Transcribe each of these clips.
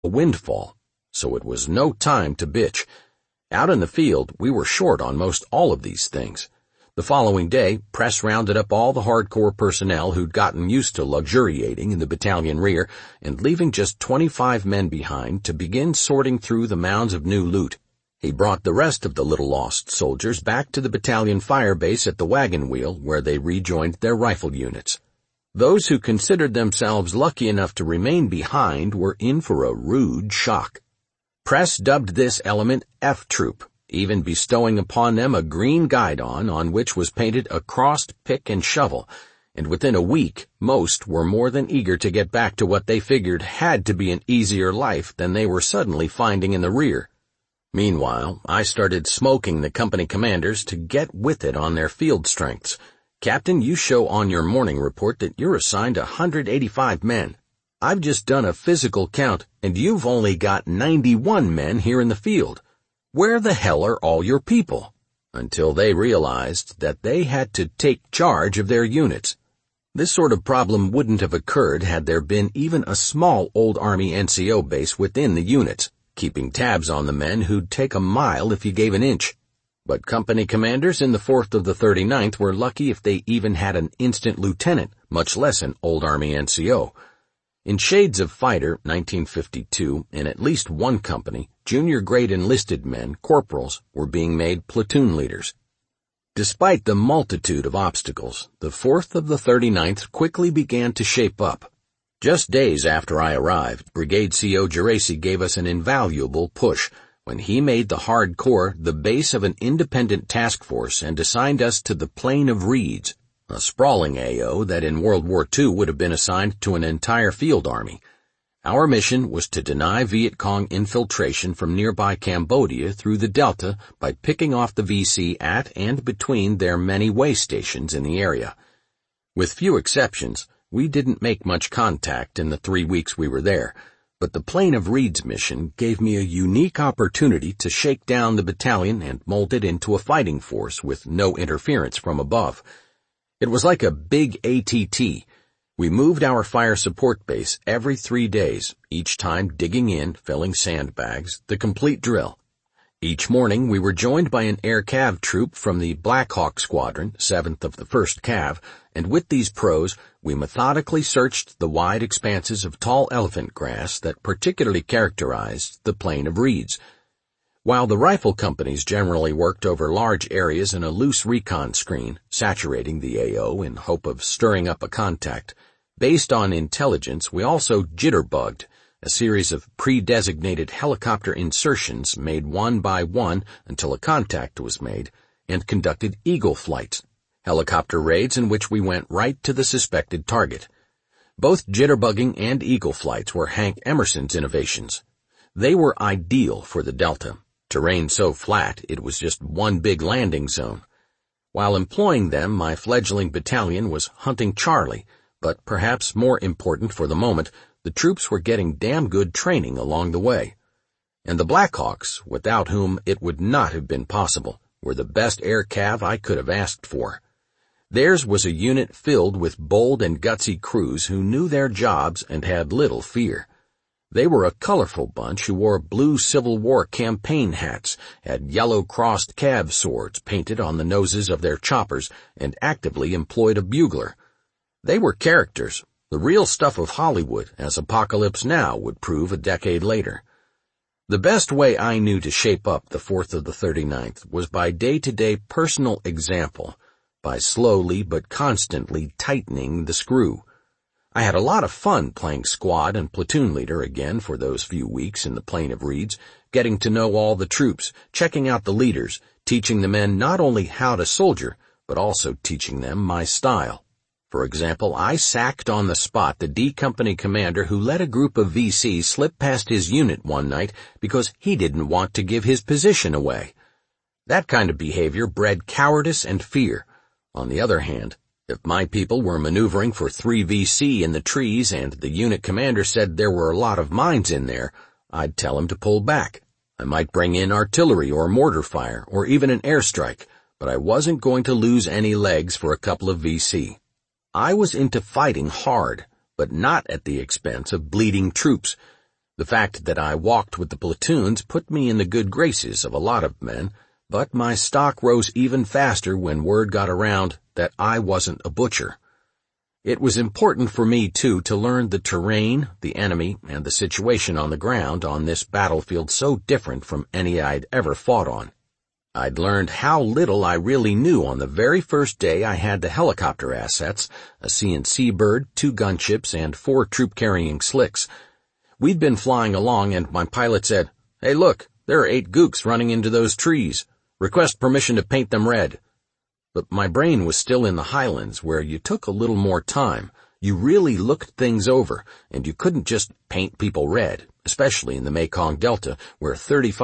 a windfall, so it was no time to bitch. Out in the field, we were short on most all of these things. The following day, Press rounded up all the hardcore personnel who'd gotten used to luxuriating in the battalion rear and leaving just 25 men behind to begin sorting through the mounds of new loot. He brought the rest of the little lost soldiers back to the battalion fire base at the wagon wheel where they rejoined their rifle units. Those who considered themselves lucky enough to remain behind were in for a rude shock. Press dubbed this element F Troop, even bestowing upon them a green guidon on which was painted a crossed pick and shovel, and within a week most were more than eager to get back to what they figured had to be an easier life than they were suddenly finding in the rear. Meanwhile, I started smoking the company commanders to get with it on their field strengths. Captain, you show on your morning report that you're assigned 185 men. I've just done a physical count, and you've only got 91 men here in the field. Where the hell are all your people? Until they realized that they had to take charge of their units. This sort of problem wouldn't have occurred had there been even a small old Army NCO base within the units, keeping tabs on the men who'd take a mile if you gave an inch. But company commanders in the 4th of the 39th were lucky if they even had an instant lieutenant, much less an old Army NCO. In Shades of Fighter, 1952, in at least one company, junior-grade enlisted men, corporals, were being made platoon leaders. Despite the multitude of obstacles, the 4th of the 39th quickly began to shape up. Just days after I arrived, Brigade CO Geraci gave us an invaluable push when he made the hardcore the base of an independent task force and assigned us to the Plain of Reeds, a sprawling AO that in World War II would have been assigned to an entire field army. Our mission was to deny Viet Cong infiltration from nearby Cambodia through the Delta by picking off the VC at and between their many way stations in the area. With few exceptions, we didn't make much contact in the 3 weeks we were there, but the Plain of Reeds mission gave me a unique opportunity to shake down the battalion and mold it into a fighting force with no interference from above. It was like a big ATT. We moved our fire support base every 3 days, each time digging in, filling sandbags, the complete drill. Each morning we were joined by an air cav troop from the Black Hawk Squadron, 7th of the 1st Cav, and with these pros we methodically searched the wide expanses of tall elephant grass that particularly characterized the Plain of Reeds. While the rifle companies generally worked over large areas in a loose recon screen, saturating the AO in hope of stirring up a contact, based on intelligence we also jitterbugged, a series of pre-designated helicopter insertions made one by one until a contact was made, and conducted eagle flights, helicopter raids in which we went right to the suspected target. Both jitterbugging and eagle flights were Hank Emerson's innovations. They were ideal for the Delta. Terrain so flat it was just one big landing zone. While employing them, my fledgling battalion was hunting Charlie, but perhaps more important for the moment, the troops were getting damn good training along the way. And the Blackhawks, without whom it would not have been possible, were the best air cav I could have asked for. Theirs was a unit filled with bold and gutsy crews who knew their jobs and had little fear. They were a colorful bunch who wore blue Civil War campaign hats, had yellow crossed cav swords painted on the noses of their choppers, and actively employed a bugler. They were characters, the real stuff of Hollywood, as Apocalypse Now would prove a decade later. The best way I knew to shape up the 4th of the 39th was by day-to-day personal example, by slowly but constantly tightening the screw. I had a lot of fun playing squad and platoon leader again for those few weeks in the Plain of Reeds, getting to know all the troops, checking out the leaders, teaching the men not only how to soldier, but also teaching them my style. For example, I sacked on the spot the D Company commander who let a group of VCs slip past his unit one night because he didn't want to give his position away. That kind of behavior bred cowardice and fear. On the other hand, if my people were maneuvering for 3 VC in the trees and the unit commander said there were a lot of mines in there, I'd tell him to pull back. I might bring in artillery or mortar fire or even an airstrike, but I wasn't going to lose any legs for a couple of VC. I was into fighting hard, but not at the expense of bleeding troops. The fact that I walked with the platoons put me in the good graces of a lot of men, but my stock rose even faster when word got around that I wasn't a butcher. It was important for me, too, to learn the terrain, the enemy, and the situation on the ground on this battlefield so different from any I'd ever fought on. I'd learned how little I really knew on the very first day I had the helicopter assets, a C&C bird, 2 gunships, and 4 troop-carrying slicks. We'd been flying along and my pilot said, "Hey look, there are 8 gooks running into those trees. Request permission to paint them red." But my brain was still in the highlands where you took a little more time. You really looked things over, and you couldn't just paint people red, especially in the Mekong Delta where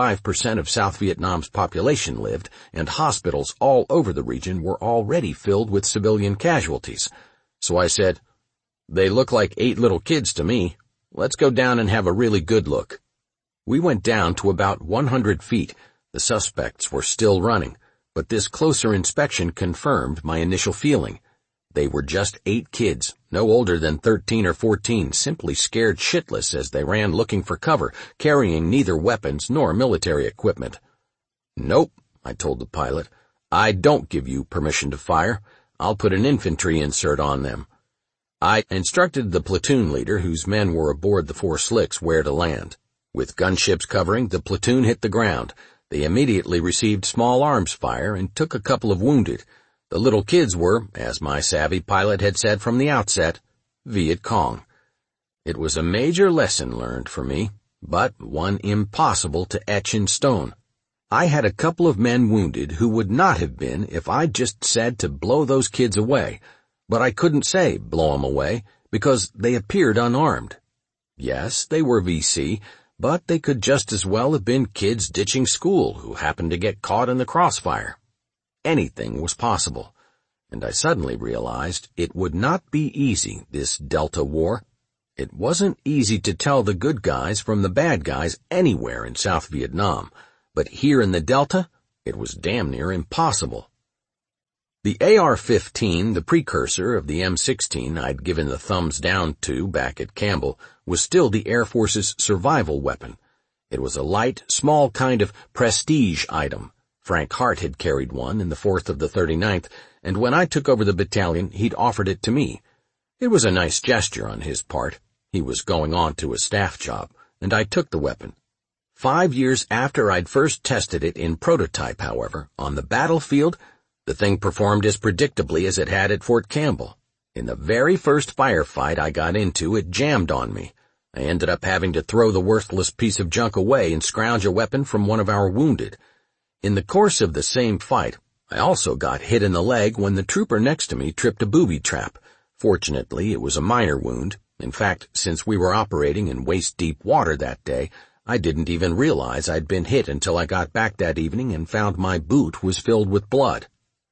35% of South Vietnam's population lived and hospitals all over the region were already filled with civilian casualties. So I said, "They look like 8 little kids to me. Let's go down and have a really good look." We went down to about 100 feet. The suspects were still running, but this closer inspection confirmed my initial feeling. They were just 8 kids, no older than 13 or 14, simply scared shitless as they ran looking for cover, carrying neither weapons nor military equipment. "Nope," I told the pilot. "I don't give you permission to fire. I'll put an infantry insert on them." I instructed the platoon leader, whose men were aboard the 4 slicks, where to land. With gunships covering, the platoon hit the ground. They immediately received small arms fire and took a couple of wounded. The little kids were, as my savvy pilot had said from the outset, Viet Cong. It was a major lesson learned for me, but one impossible to etch in stone. I had a couple of men wounded who would not have been if I'd just said to blow those kids away, but I couldn't say blow 'em away because they appeared unarmed. Yes, they were VC, but they could just as well have been kids ditching school who happened to get caught in the crossfire. Anything was possible, and I suddenly realized it would not be easy, this Delta War. It wasn't easy to tell the good guys from the bad guys anywhere in South Vietnam, but here in the Delta, it was damn near impossible. The AR-15, the precursor of the M16 I'd given the thumbs down to back at Campbell, was still the Air Force's survival weapon. It was a light, small kind of prestige item. Frank Hart had carried one in the 4th of the 39th, and when I took over the battalion, he'd offered it to me. It was a nice gesture on his part. He was going on to a staff job, and I took the weapon. 5 years after I'd first tested it in prototype, however, on the battlefield, the thing performed as predictably as it had at Fort Campbell. In the very first firefight I got into, it jammed on me. I ended up having to throw the worthless piece of junk away and scrounge a weapon from one of our wounded. In the course of the same fight, I also got hit in the leg when the trooper next to me tripped a booby trap. Fortunately, it was a minor wound. In fact, since we were operating in waist-deep water that day, I didn't even realize I'd been hit until I got back that evening and found my boot was filled with blood.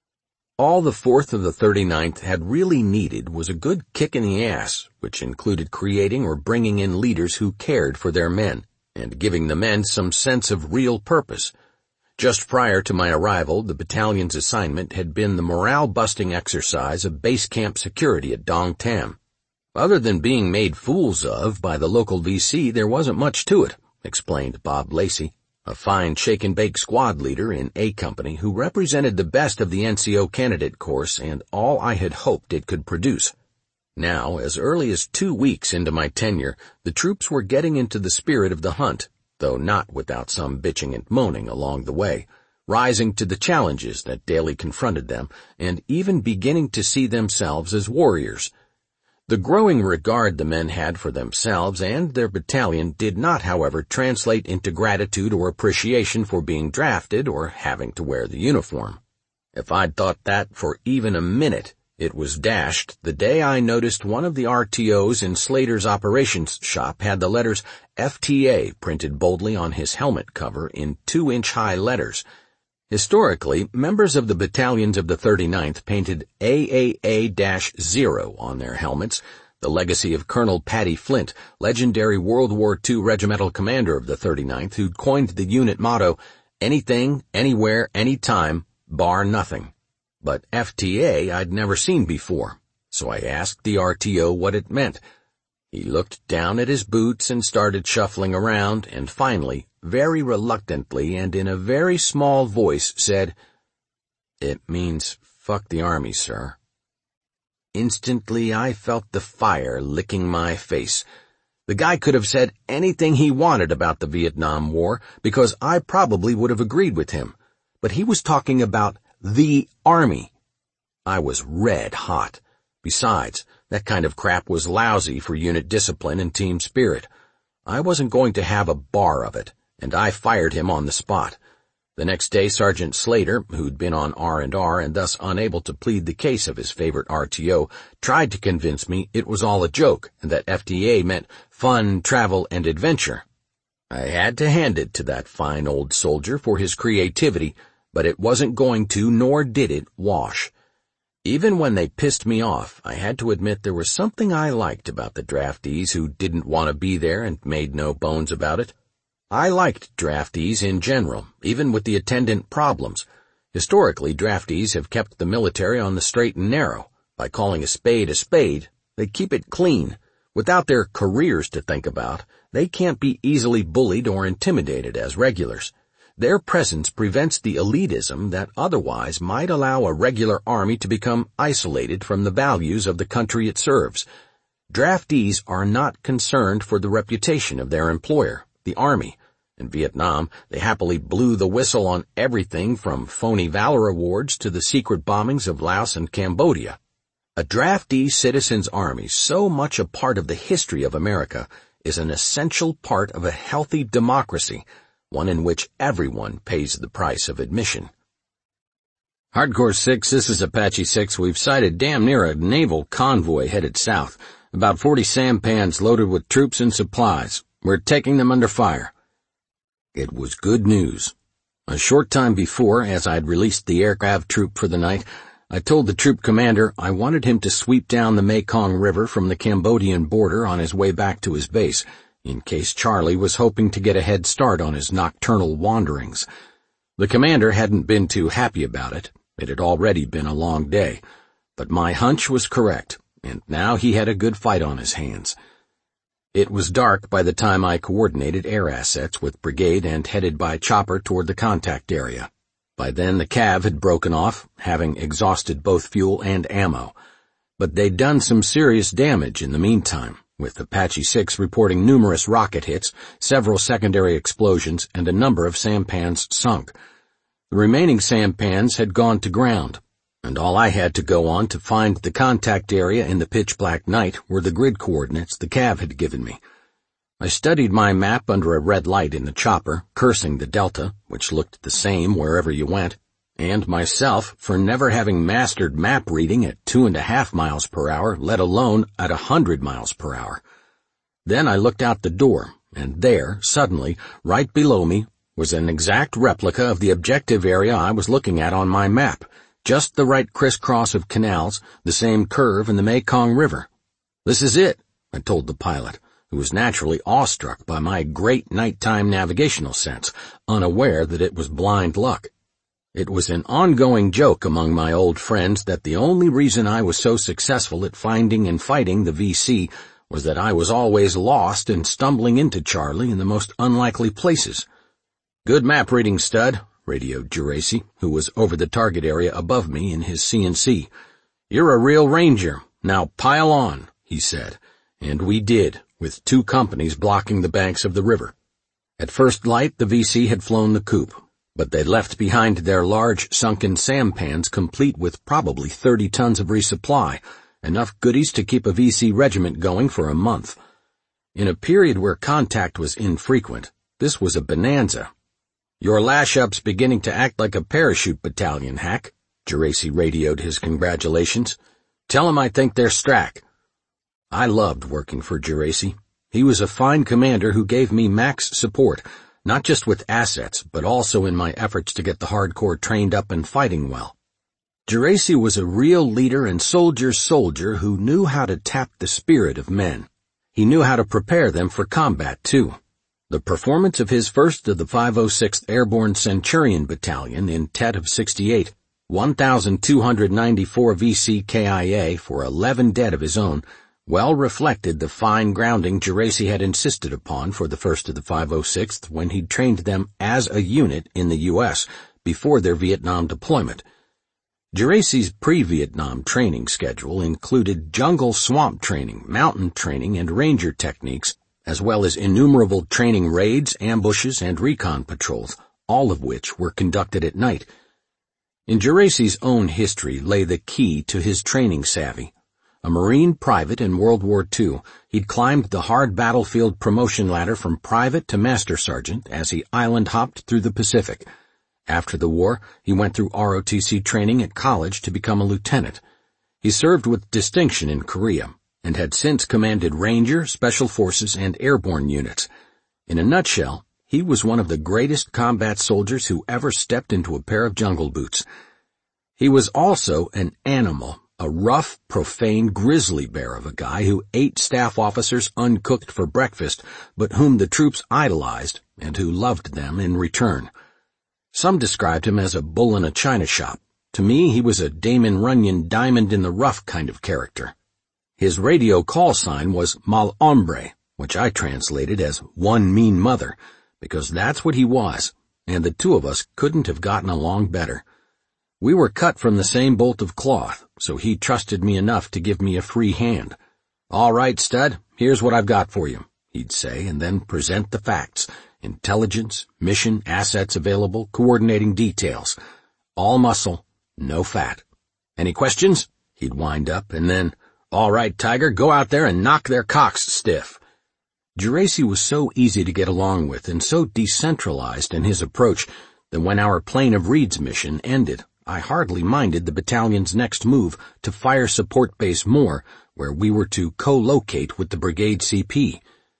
All the 4th of the 39th had really needed was a good kick in the ass, which included creating or bringing in leaders who cared for their men, and giving the men some sense of real purpose. Just prior to my arrival, the battalion's assignment had been the morale-busting exercise of base camp security at Dong Tam. Other than being made fools of by the local VC, there wasn't much to it, explained Bob Lacey, a fine shake-and-bake squad leader in A Company who represented the best of the NCO candidate course and all I had hoped it could produce. Now, as early as 2 weeks into my tenure, the troops were getting into the spirit of the hunt, though not without some bitching and moaning along the way, rising to the challenges that daily confronted them, and even beginning to see themselves as warriors. The growing regard the men had for themselves and their battalion did not, however, translate into gratitude or appreciation for being drafted or having to wear the uniform. If I'd thought that for even a minute, it was dashed the day I noticed one of the RTOs in Slater's operations shop had the letters FTA printed boldly on his helmet cover in 2-inch-high letters. Historically, members of the battalions of the 39th painted AAA-0 on their helmets, the legacy of Colonel Paddy Flint, legendary World War II regimental commander of the 39th, who'd coined the unit motto, anything, anywhere, anytime, bar nothing. But FTA I'd never seen before, so I asked the RTO what it meant. He looked down at his boots and started shuffling around, and finally, very reluctantly and in a very small voice, said, "It means fuck the Army, sir." Instantly I felt the fire licking my face. The guy could have said anything he wanted about the Vietnam War, because I probably would have agreed with him. But he was talking about the Army. I was red hot. Besides, that kind of crap was lousy for unit discipline and team spirit. I wasn't going to have a bar of it, and I fired him on the spot. The next day, Sergeant Slater, who'd been on R&R and thus unable to plead the case of his favorite RTO, tried to convince me it was all a joke and that FDA meant fun, travel, and adventure. I had to hand it to that fine old soldier for his creativity, but it wasn't going to, nor did it, wash. Even when they pissed me off, I had to admit there was something I liked about the draftees who didn't want to be there and made no bones about it. I liked draftees in general, even with the attendant problems. Historically, draftees have kept the military on the straight and narrow. By calling a spade, they keep it clean. Without their careers to think about, they can't be easily bullied or intimidated as regulars. Their presence prevents the elitism that otherwise might allow a regular army to become isolated from the values of the country it serves. Draftees are not concerned for the reputation of their employer, the Army. In Vietnam, they happily blew the whistle on everything from phony valor awards to the secret bombings of Laos and Cambodia. A draftee citizen's army, so much a part of the history of America, is an essential part of a healthy democracy, one in which everyone pays the price of admission. Hardcore 6, this is Apache 6. We've sighted damn near a naval convoy headed south. About 40 sampans loaded with troops and supplies. We're taking them under fire. It was good news. A short time before, as I'd released the aircraft troop for the night, I told the troop commander I wanted him to sweep down the Mekong River from the Cambodian border on his way back to his base, in case Charlie was hoping to get a head start on his nocturnal wanderings. The commander hadn't been too happy about it. It had already been a long day. But my hunch was correct, and now he had a good fight on his hands. It was dark by the time I coordinated air assets with brigade and headed by chopper toward the contact area. By then the Cav had broken off, having exhausted both fuel and ammo. But they'd done some serious damage in the meantime, with Apache 6 reporting numerous rocket hits, several secondary explosions, and a number of sampans sunk. The remaining sampans had gone to ground, and all I had to go on to find the contact area in the pitch-black night were the grid coordinates the Cav had given me. I studied my map under a red light in the chopper, cursing the Delta, which looked the same wherever you went, and myself for never having mastered map reading at 2.5 miles per hour, let alone at 100 miles per hour. Then I looked out the door, and there, suddenly, right below me, was an exact replica of the objective area I was looking at on my map, just the right crisscross of canals, the same curve in the Mekong River. "This is it," I told the pilot, who was naturally awestruck by my great nighttime navigational sense, unaware that it was blind luck. It was an ongoing joke among my old friends that the only reason I was so successful at finding and fighting the VC was that I was always lost and stumbling into Charlie in the most unlikely places. "Good map reading, stud," radioed Geraci, who was over the target area above me in his CNC. "You're a real ranger. Now pile on," he said, and we did, with 2 companies blocking the banks of the river. At first light, the VC had flown the coop, but they left behind their large sunken sampans complete with probably 30 tons of resupply, enough goodies to keep a VC regiment going for a month. In a period where contact was infrequent, this was a bonanza. "Your lash-up's beginning to act like a parachute battalion, Hack," Geraci radioed his congratulations. "Tell 'em I think they're strack." I loved working for Geraci. He was a fine commander who gave me max support, not just with assets, but also in my efforts to get the hardcore trained up and fighting well. Geraci was a real leader and soldier's soldier who knew how to tap the spirit of men. He knew how to prepare them for combat, too. The performance of his 1st of the 506th Airborne Centurion Battalion in Tet of 68, 1,294 VC KIA for 11 dead of his own, well reflected the fine grounding Geraci had insisted upon for the 1st of the 506th when he'd trained them as a unit in the U.S. before their Vietnam deployment. Geraci's pre-Vietnam training schedule included jungle swamp training, mountain training, and ranger techniques, as well as innumerable training raids, ambushes, and recon patrols, all of which were conducted at night. In Geraci's own history lay the key to his training savvy. A Marine private in World War II, he'd climbed the hard battlefield promotion ladder from private to master sergeant as he island hopped through the Pacific. After the war, he went through ROTC training at college to become a lieutenant. He served with distinction in Korea and had since commanded Ranger, Special Forces, and airborne units. In a nutshell, he was one of the greatest combat soldiers who ever stepped into a pair of jungle boots. He was also an animal, a rough, profane grizzly bear of a guy who ate staff officers uncooked for breakfast, but whom the troops idolized and who loved them in return. Some described him as a bull in a china shop. To me, he was a Damon Runyon diamond-in-the-rough kind of character. His radio call sign was Mal Hombre, which I translated as one mean mother, because that's what he was, and the two of us couldn't have gotten along better. We were cut from the same bolt of cloth, so he trusted me enough to give me a free hand. "All right, stud, here's what I've got for you," he'd say, and then present the facts. Intelligence, mission, assets available, coordinating details. All muscle, no fat. "Any questions?" he'd wind up, and then, "All right, Tiger, go out there and knock their cocks stiff." Geraci was so easy to get along with and so decentralized in his approach that when our Plain of Reeds mission ended, I hardly minded the battalion's next move to Fire Support Base Moore, where we were to co-locate with the brigade CP.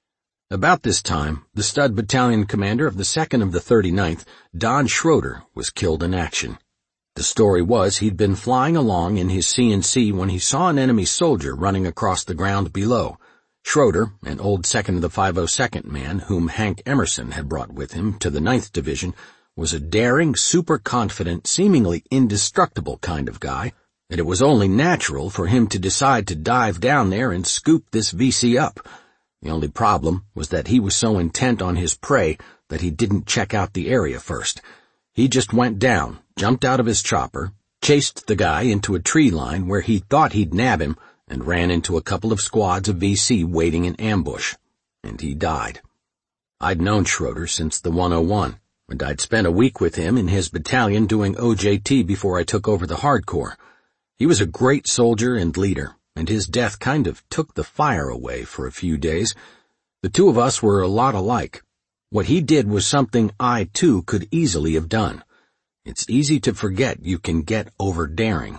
About this time, the stud battalion commander of the 2nd of the 39th, Don Schroeder, was killed in action. The story was he'd been flying along in his CNC when he saw an enemy soldier running across the ground below. Schroeder, an old 2nd of the 502nd man whom Hank Emerson had brought with him to the 9th Division, was a daring, super-confident, seemingly indestructible kind of guy, and it was only natural for him to decide to dive down there and scoop this VC up. The only problem was that he was so intent on his prey that he didn't check out the area first. He just went down, jumped out of his chopper, chased the guy into a tree line where he thought he'd nab him, and ran into a couple of squads of VC waiting in ambush. And he died. I'd known Schroeder since the 101, and I'd spent a week with him in his battalion doing OJT before I took over the hardcore. He was a great soldier and leader, and his death kind of took the fire away for a few days. The two of us were a lot alike. What he did was something I, too, could easily have done. It's easy to forget you can get over-daring.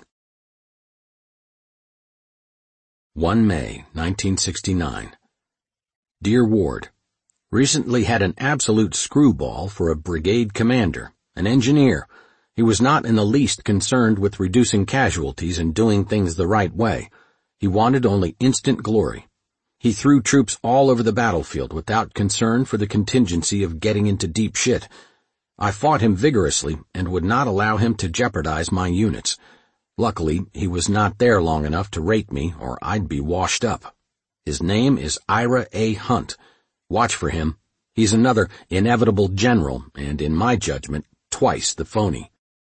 1 May, 1969. Dear Ward, recently had an absolute screwball for a brigade commander, an engineer. He was not in the least concerned with reducing casualties and doing things the right way. He wanted only instant glory. He threw troops all over the battlefield without concern for the contingency of getting into deep shit. I fought him vigorously and would not allow him to jeopardize my units. Luckily, he was not there long enough to rate me, or I'd be washed up. His name is Ira A. Hunt. Watch for him. He's another inevitable general, and in my judgment, twice the phony.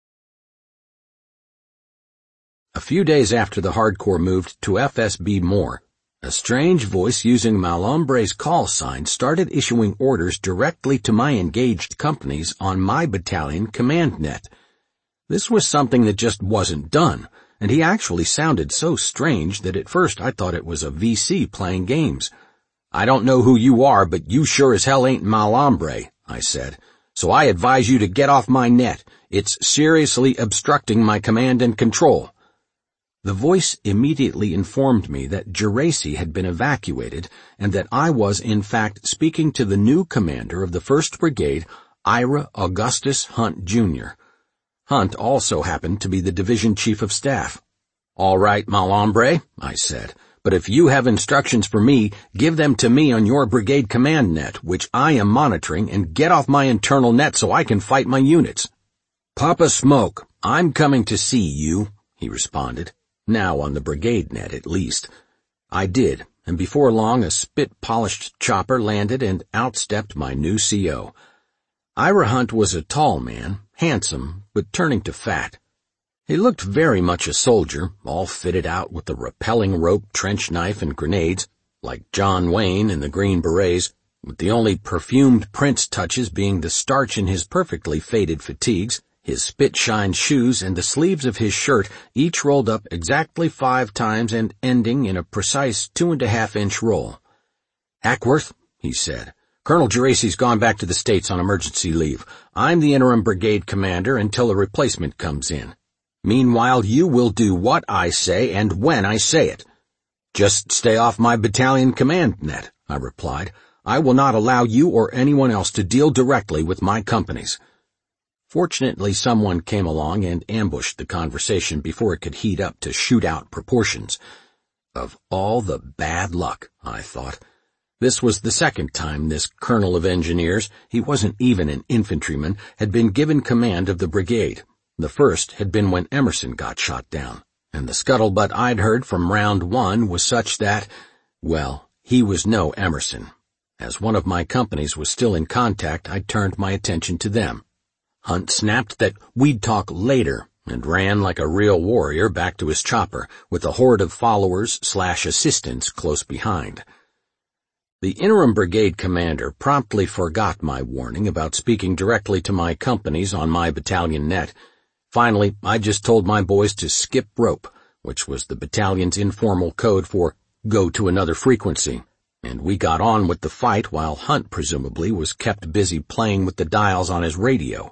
A few days after the hardcore moved to FSB Moore, a strange voice using Mal Hombre's call sign started issuing orders directly to my engaged companies on my battalion command net. This was something that just wasn't done, and he actually sounded so strange that at first I thought it was a VC playing games. "I don't know who you are, but you sure as hell ain't Mal Hombre," I said, "so I advise you to get off my net. It's seriously obstructing my command and control." The voice immediately informed me that Geraci had been evacuated and that I was in fact speaking to the new commander of the 1st Brigade, Ira Augustus Hunt, Jr. Hunt also happened to be the division chief of staff. "All right, Mal Hombre," I said, "but if you have instructions for me, give them to me on your brigade command net, which I am monitoring, and get off my internal net so I can fight my units." "Papa Smoke, I'm coming to see you," he responded, now on the brigade net at least. I did, and before long a spit-polished chopper landed and outstepped my new CO. Ira Hunt was a tall man, handsome, but turning to fat. He looked very much a soldier, all fitted out with the rappelling rope, trench knife, and grenades, like John Wayne in the Green Berets, with the only perfumed Prince touches being the starch in his perfectly faded fatigues, his spit-shined shoes, and the sleeves of his shirt, each rolled up exactly 5 times and ending in a precise 2.5-inch roll. "Hackworth," he said, "Colonel Geraci's gone back to the States on emergency leave. I'm the interim brigade commander until a replacement comes in. Meanwhile, you will do what I say and when I say it." "Just stay off my battalion command net," I replied. "I will not allow you or anyone else to deal directly with my companies." Fortunately, someone came along and ambushed the conversation before it could heat up to shootout proportions. Of all the bad luck, I thought. This was the second time this colonel of engineers, he wasn't even an infantryman, had been given command of the brigade. The first had been when Emerson got shot down, and the scuttlebutt I'd heard from round 1 was such that, well, he was no Emerson. As one of my companies was still in contact, I turned my attention to them. Hunt snapped that we'd talk later and ran like a real warrior back to his chopper, with a horde of followers/assistants close behind. The interim brigade commander promptly forgot my warning about speaking directly to my companies on my battalion net. Finally, I just told my boys to skip rope, which was the battalion's informal code for go to another frequency, and we got on with the fight while Hunt presumably was kept busy playing with the dials on his radio.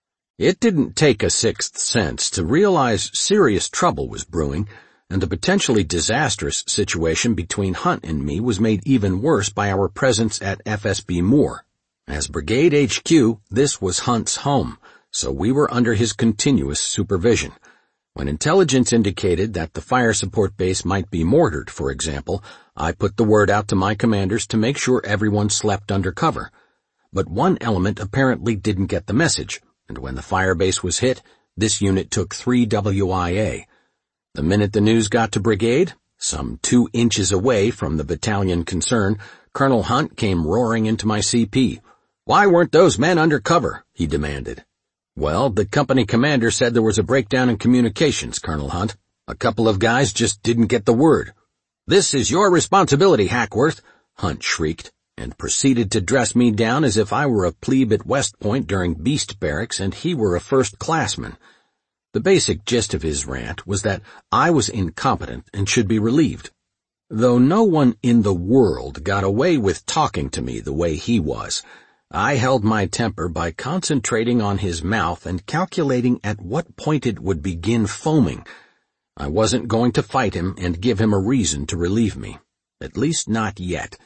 It didn't take a sixth sense to realize serious trouble was brewing, and the potentially disastrous situation between Hunt and me was made even worse by our presence at FSB Moore. As Brigade HQ, this was Hunt's home, so we were under his continuous supervision. When intelligence indicated that the fire support base might be mortared, for example, I put the word out to my commanders to make sure everyone slept under cover. But one element apparently didn't get the message, and when the fire base was hit, this unit took 3 WIA. The minute the news got to brigade, some 2 inches away from the battalion concerned, Colonel Hunt came roaring into my CP. "Why weren't those men under cover?" he demanded. "Well, the company commander said there was a breakdown in communications, Colonel Hunt. A couple of guys just didn't get the word." "This is your responsibility, Hackworth," Hunt shrieked, and proceeded to dress me down as if I were a plebe at West Point during Beast Barracks and he were a first-classman. The basic gist of his rant was that I was incompetent and should be relieved. Though no one in the world got away with talking to me the way he was, I held my temper by concentrating on his mouth and calculating at what point it would begin foaming. I wasn't going to fight him and give him a reason to relieve me. At least not yet.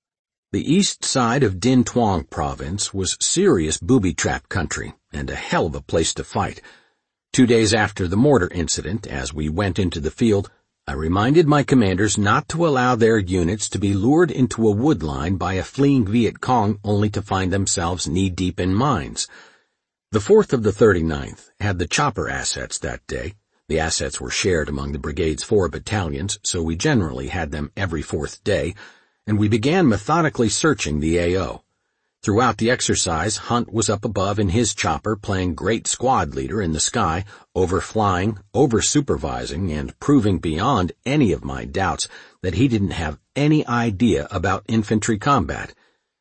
The east side of Din Tuong province was serious booby-trap country and a hell of a place to fight. 2 days after the mortar incident, as we went into the field, I reminded my commanders not to allow their units to be lured into a wood line by a fleeing Viet Cong only to find themselves knee-deep in mines. The 4th of the 39th had the chopper assets that day. The assets were shared among the brigade's 4 battalions, so we generally had them every 4th day, and we began methodically searching the AO. Throughout the exercise, Hunt was up above in his chopper playing great squad leader in the sky, overflying, over-supervising, and proving beyond any of my doubts that he didn't have any idea about infantry combat.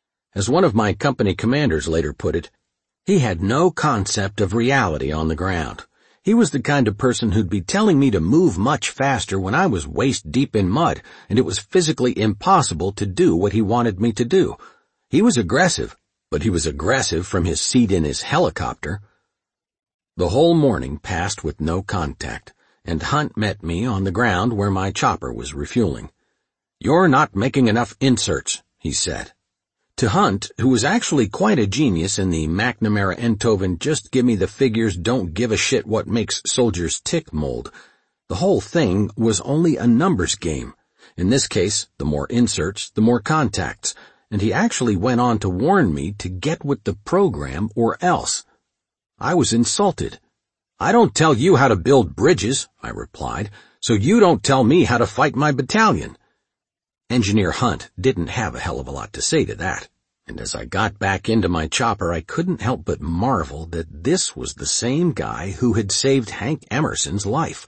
As one of my company commanders later put it, he had no concept of reality on the ground. He was the kind of person who'd be telling me to move much faster when I was waist-deep in mud, and it was physically impossible to do what he wanted me to do. He was aggressive, but he was aggressive from his seat in his helicopter. The whole morning passed with no contact, and Hunt met me on the ground where my chopper was refueling. "You're not making enough inserts," he said. To Hunt, who was actually quite a genius in the McNamara-Enthoven just give me the figures, don't give a shit what makes soldiers tick mold, the whole thing was only a numbers game. In this case, the more inserts, the more contacts, and he actually went on to warn me to get with the program or else. I was insulted. "I don't tell you how to build bridges," I replied, "so you don't tell me how to fight my battalion." Engineer Hunt didn't have a hell of a lot to say to that, and as I got back into my chopper I couldn't help but marvel that this was the same guy who had saved Hank Emerson's life.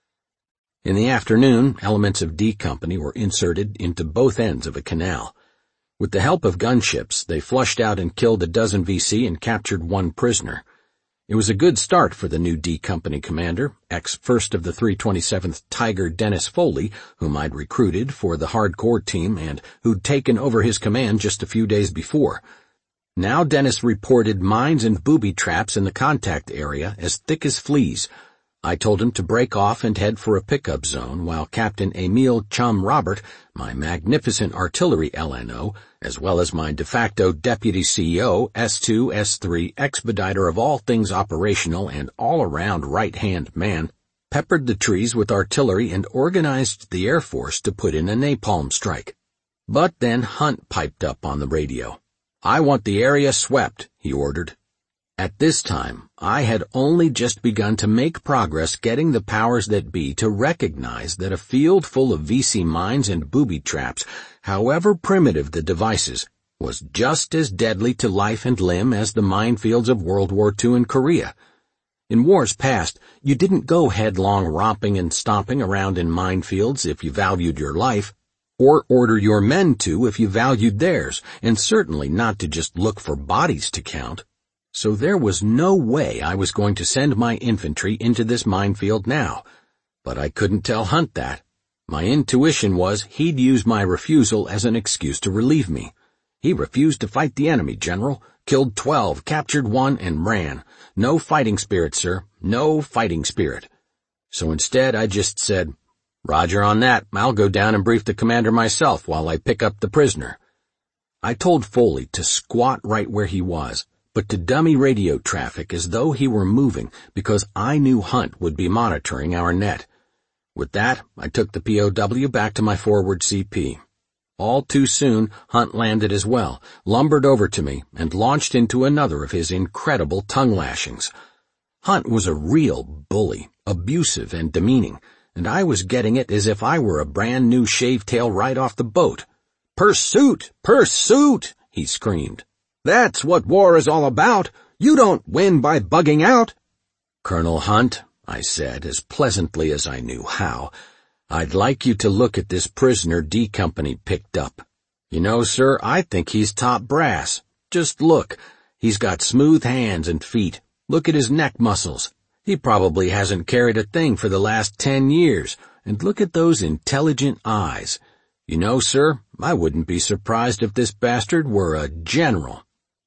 In the afternoon, elements of D Company were inserted into both ends of a canal. With the help of gunships, they flushed out and killed a dozen VC and captured one prisoner. It was a good start for the new D Company commander, ex-first of the 327th Tiger Dennis Foley, whom I'd recruited for the hardcore team and who'd taken over his command just a few days before. Now Dennis reported mines and booby traps in the contact area as thick as fleas. I told him to break off and head for a pickup zone while Captain Emile Chum Robert, my magnificent artillery LNO, as well as my de facto deputy CEO, S2, S3, expediter of all things operational and all-around right-hand man, peppered the trees with artillery and organized the Air Force to put in a napalm strike. But then Hunt piped up on the radio. "I want the area swept," he ordered. At this time, I had only just begun to make progress getting the powers that be to recognize that a field full of VC mines and booby traps, however primitive the devices, was just as deadly to life and limb as the minefields of World War II in Korea. In wars past, you didn't go headlong romping and stomping around in minefields if you valued your life, or order your men to if you valued theirs, and certainly not to just look for bodies to count. So there was no way I was going to send my infantry into this minefield now. But I couldn't tell Hunt that. My intuition was he'd use my refusal as an excuse to relieve me. He refused to fight the enemy, General. Killed 12, captured 1, and ran. No fighting spirit, sir. No fighting spirit. So instead I just said, "Roger on that. I'll go down and brief the commander myself while I pick up the prisoner." I told Foley to squat right where he was, but to dummy radio traffic as though he were moving because I knew Hunt would be monitoring our net. With that, I took the POW back to my forward CP. All too soon, Hunt landed as well, lumbered over to me, and launched into another of his incredible tongue lashings. Hunt was a real bully, abusive and demeaning, and I was getting it as if I were a brand new shavetail right off the boat. "Pursuit! Pursuit!" he screamed. "That's what war is all about. You don't win by bugging out." "Colonel Hunt," I said, as pleasantly as I knew how, "I'd like you to look at this prisoner D Company picked up. You know, sir, I think he's top brass. Just look. He's got smooth hands and feet. Look at his neck muscles. He probably hasn't carried a thing for the last 10 years. And look at those intelligent eyes. You know, sir, I wouldn't be surprised if this bastard were a general."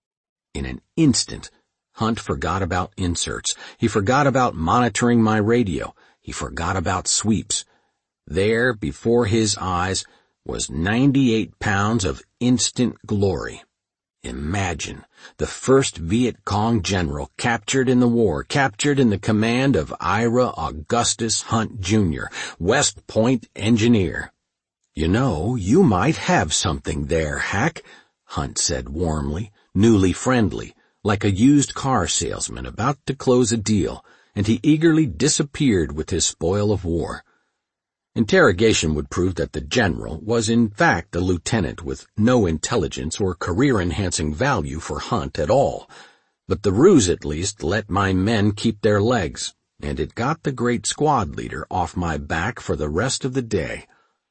In an instant, Hunt forgot about inserts. He forgot about monitoring my radio. He forgot about sweeps. There, before his eyes, was 98 pounds of instant glory. Imagine, the first Viet Cong general captured in the war, captured in the command of Ira Augustus Hunt, Jr., West Point engineer. "You know, you might have something there, Hack," Hunt said warmly, newly friendly, like a used car salesman about to close a deal, and he eagerly disappeared with his spoil of war. Interrogation would prove that the general was in fact a lieutenant with no intelligence or career-enhancing value for Hunt at all, but the ruse at least let my men keep their legs, and it got the great squad leader off my back for the rest of the day.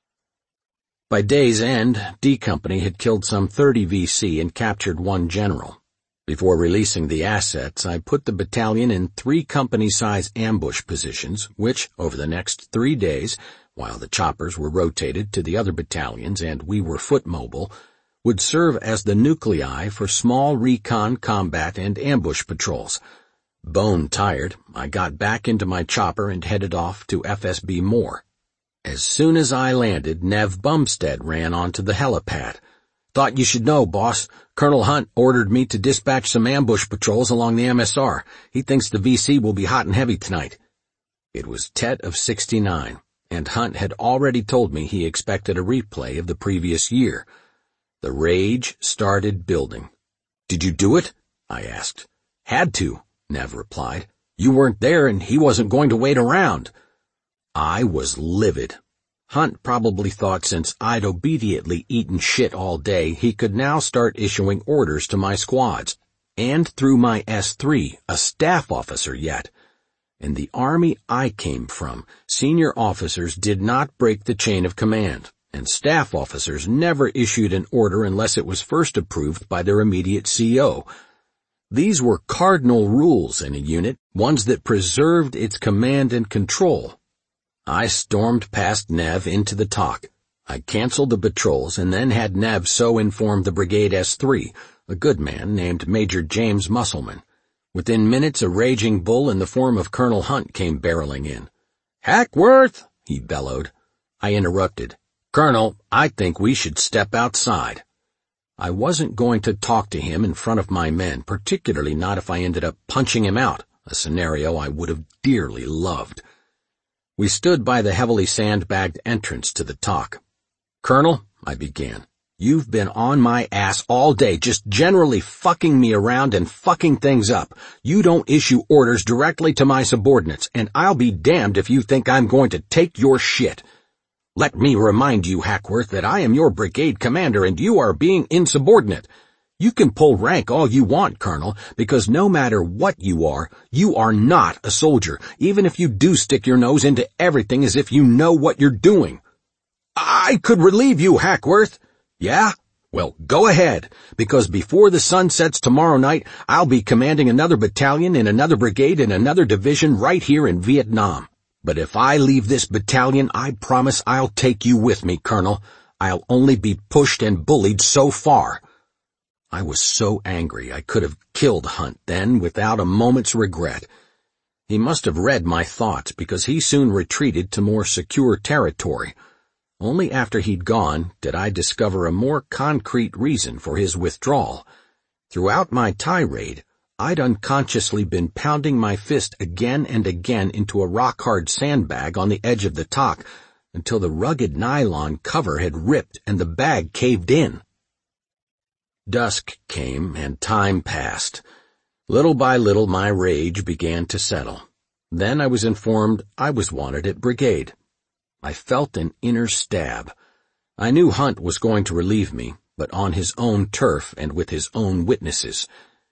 By day's end, D Company had killed some 30 VC and captured 1 general. Before releasing the assets, I put the battalion in 3 company-size ambush positions, which, over the next 3 days, while the choppers were rotated to the other battalions and we were foot mobile, would serve as the nuclei for small recon, combat, and ambush patrols. Bone tired, I got back into my chopper and headed off to FSB Moore. As soon as I landed, Nev Bumstead ran onto the helipad. "Thought you should know, boss. Colonel Hunt ordered me to dispatch some ambush patrols along the MSR. He thinks the VC will be hot and heavy tonight." It was Tet of 69, and Hunt had already told me he expected a replay of the previous year. The rage started building. "Did you do it?" I asked. "Had to," Nev replied. "You weren't there and he wasn't going to wait around." I was livid. Hunt probably thought since I'd obediently eaten shit all day, he could now start issuing orders to my squads, and through my S3, a staff officer yet. In the army I came from, senior officers did not break the chain of command, and staff officers never issued an order unless it was first approved by their immediate CO. These were cardinal rules in a unit, ones that preserved its command and control. I stormed past Nev into the TOC. I canceled the patrols and then had Nev so inform the Brigade S3, a good man named Major James Musselman. Within minutes, a raging bull in the form of Colonel Hunt came barreling in. "Hackworth!" he bellowed. I interrupted. "Colonel, I think we should step outside." I wasn't going to talk to him in front of my men, particularly not if I ended up punching him out, a scenario I would have dearly loved. We stood by the heavily sandbagged entrance to the TOC. "Colonel," I began, "you've been on my ass all day, just generally fucking me around and fucking things up. You don't issue orders directly to my subordinates, and I'll be damned if you think I'm going to take your shit. Let me remind you, Hackworth, that I am your brigade commander and you are being insubordinate. You can pull rank all you want, Colonel, because no matter what you are not a soldier, even if you do stick your nose into everything as if you know what you're doing." "I could relieve you, Hackworth." "Yeah? Well, go ahead, because before the sun sets tomorrow night, I'll be commanding another battalion in another brigade in another division right here in Vietnam. But if I leave this battalion, I promise I'll take you with me, Colonel. I'll only be pushed and bullied so far." I was so angry I could have killed Hunt then without a moment's regret. He must have read my thoughts because he soon retreated to more secure territory. Only after he'd gone did I discover a more concrete reason for his withdrawal. Throughout my tirade, I'd unconsciously been pounding my fist again and again into a rock-hard sandbag on the edge of the TOC until the rugged nylon cover had ripped and the bag caved in. Dusk came and time passed. Little by little my rage began to settle. Then I was informed I was wanted at brigade. I felt an inner stab. I knew Hunt was going to relieve me, but on his own turf and with his own witnesses.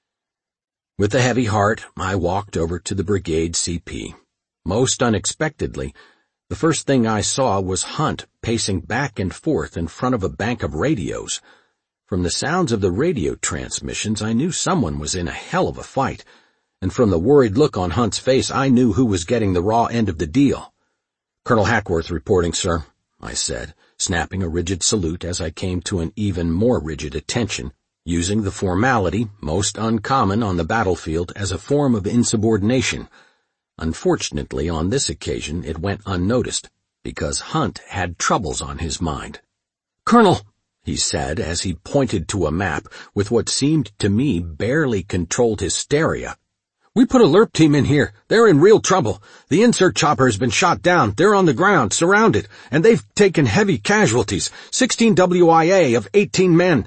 With a heavy heart, I walked over to the brigade CP. Most unexpectedly, the first thing I saw was Hunt pacing back and forth in front of a bank of radios. From the sounds of the radio transmissions, I knew someone was in a hell of a fight, and from the worried look on Hunt's face, I knew who was getting the raw end of the deal. "Colonel Hackworth reporting, sir," I said, snapping a rigid salute as I came to an even more rigid attention, using the formality, most uncommon on the battlefield, as a form of insubordination. Unfortunately, on this occasion, it went unnoticed, because Hunt had troubles on his mind. "Colonel," he said as he pointed to a map with what seemed to me barely controlled hysteria. "We put a LRP team in here. They're in real trouble. The insert chopper has been shot down. They're on the ground, surrounded, and they've taken heavy casualties, 16 WIA of 18 men.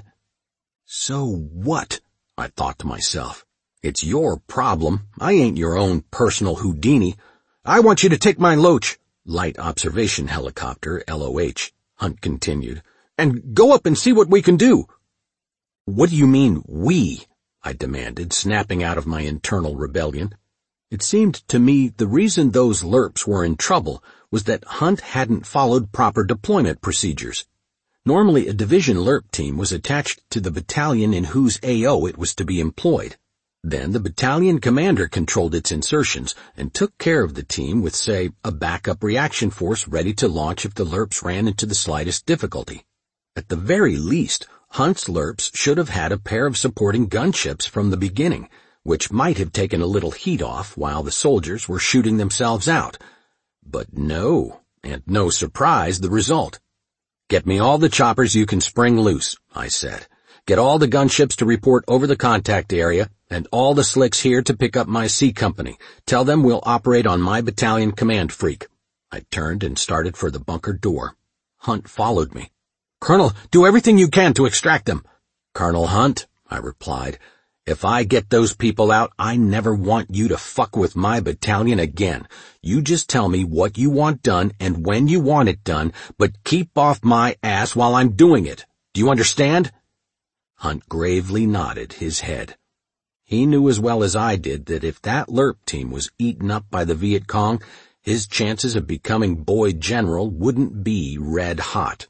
"So what?" I thought to myself. "It's your problem. I ain't your own personal Houdini. I want you to take my Loach, light observation helicopter, LOH, Hunt continued, and go up and see what we can do." "What do you mean, we?" I demanded, snapping out of my internal rebellion. It seemed to me the reason those LRPs were in trouble was that Hunt hadn't followed proper deployment procedures. Normally, a division LRP team was attached to the battalion in whose AO it was to be employed. Then the battalion commander controlled its insertions and took care of the team with, say, a backup reaction force ready to launch if the LRPs ran into the slightest difficulty. At the very least, Hunt's LRPs should have had a pair of supporting gunships from the beginning, which might have taken a little heat off while the soldiers were shooting themselves out. But no, and no surprise, the result. "Get me all the choppers you can spring loose," I said. "Get all the gunships to report over the contact area, and all the slicks here to pick up my C company. Tell them we'll operate on my battalion command freak." I turned and started for the bunker door. Hunt followed me. "Colonel, do everything you can to extract them." "Colonel Hunt," I replied, If I get those people out, I never want you to fuck with my battalion again. You just tell me what you want done and when you want it done, but keep off my ass while I'm doing it. Do you understand?" Hunt gravely nodded his head. He knew as well as I did that if that LRRP team was eaten up by the Viet Cong, his chances of becoming Boy General wouldn't be red hot.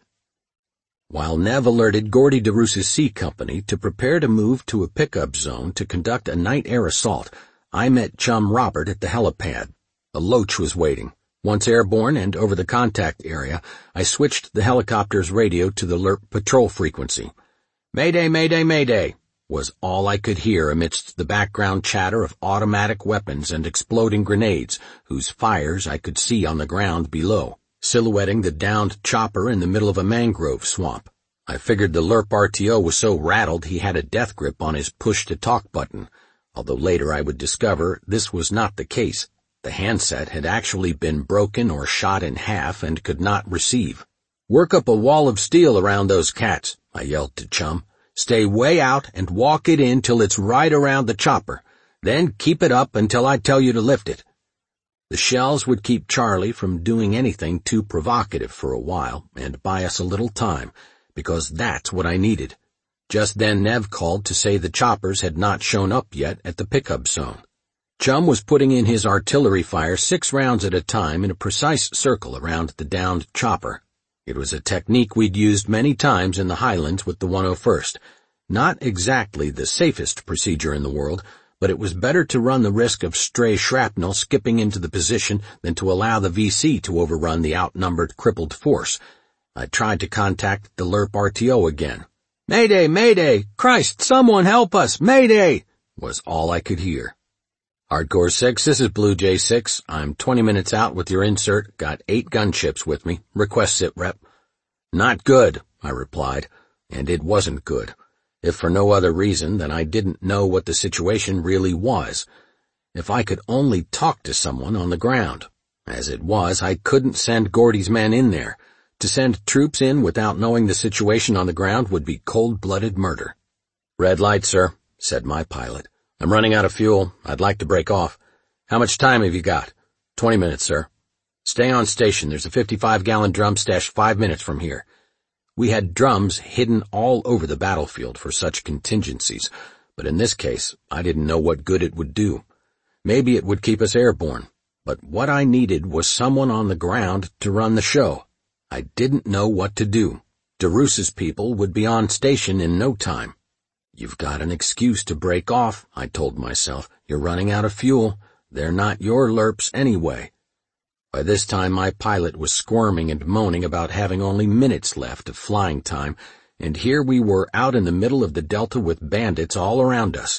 While Nev alerted Gordy DeRous's C Company to prepare to move to a pickup zone to conduct a night air assault, I met chum Robert at the helipad. A Loach was waiting. Once airborne and over the contact area, I switched the helicopter's radio to the LRRP patrol frequency. "Mayday, mayday, mayday," was all I could hear amidst the background chatter of automatic weapons and exploding grenades, whose fires I could see on the ground below, silhouetting the downed chopper in the middle of a mangrove swamp. I figured the LRRP RTO was so rattled he had a death grip on his push-to-talk button, although later I would discover this was not the case. The handset had actually been broken or shot in half and could not receive. "Work up a wall of steel around those cats," I yelled to Chum. "Stay way out and walk it in till it's right around the chopper. Then keep it up until I tell you to lift it." The shells would keep Charlie from doing anything too provocative for a while and buy us a little time, because that's what I needed. Just then Nev called to say the choppers had not shown up yet at the pickup zone. Chum was putting in his artillery fire 6 rounds at a time in a precise circle around the downed chopper. It was a technique we'd used many times in the Highlands with the 101st. Not exactly the safest procedure in the world, but it was better to run the risk of stray shrapnel skipping into the position than to allow the VC to overrun the outnumbered, crippled force. I tried to contact the LRRP RTO again. "Mayday, mayday! Christ, someone help us! Mayday!" was all I could hear. "Hardcore 6, this is Blue Jay 6. I'm 20 minutes out with your insert. Got 8 gunships with me. Request sit rep." "Not good," I replied, and it wasn't good, if for no other reason than I didn't know what the situation really was. If I could only talk to someone on the ground. As it was, I couldn't send Gordy's men in there. To send troops in without knowing the situation on the ground would be cold-blooded murder. "Red light, sir," said my pilot. "I'm running out of fuel. I'd like to break off. How much time have you got?" 20 minutes, sir." "Stay on station. There's a 55-gallon drum stashed 5 minutes from here." We had drums hidden all over the battlefield for such contingencies, but in this case, I didn't know what good it would do. Maybe it would keep us airborne, but what I needed was someone on the ground to run the show. I didn't know what to do. DeRous's people would be on station in no time. "You've got an excuse to break off," I told myself. "You're running out of fuel. They're not your LRRPs anyway." By this time my pilot was squirming and moaning about having only minutes left of flying time, and here we were out in the middle of the Delta with bandits all around us.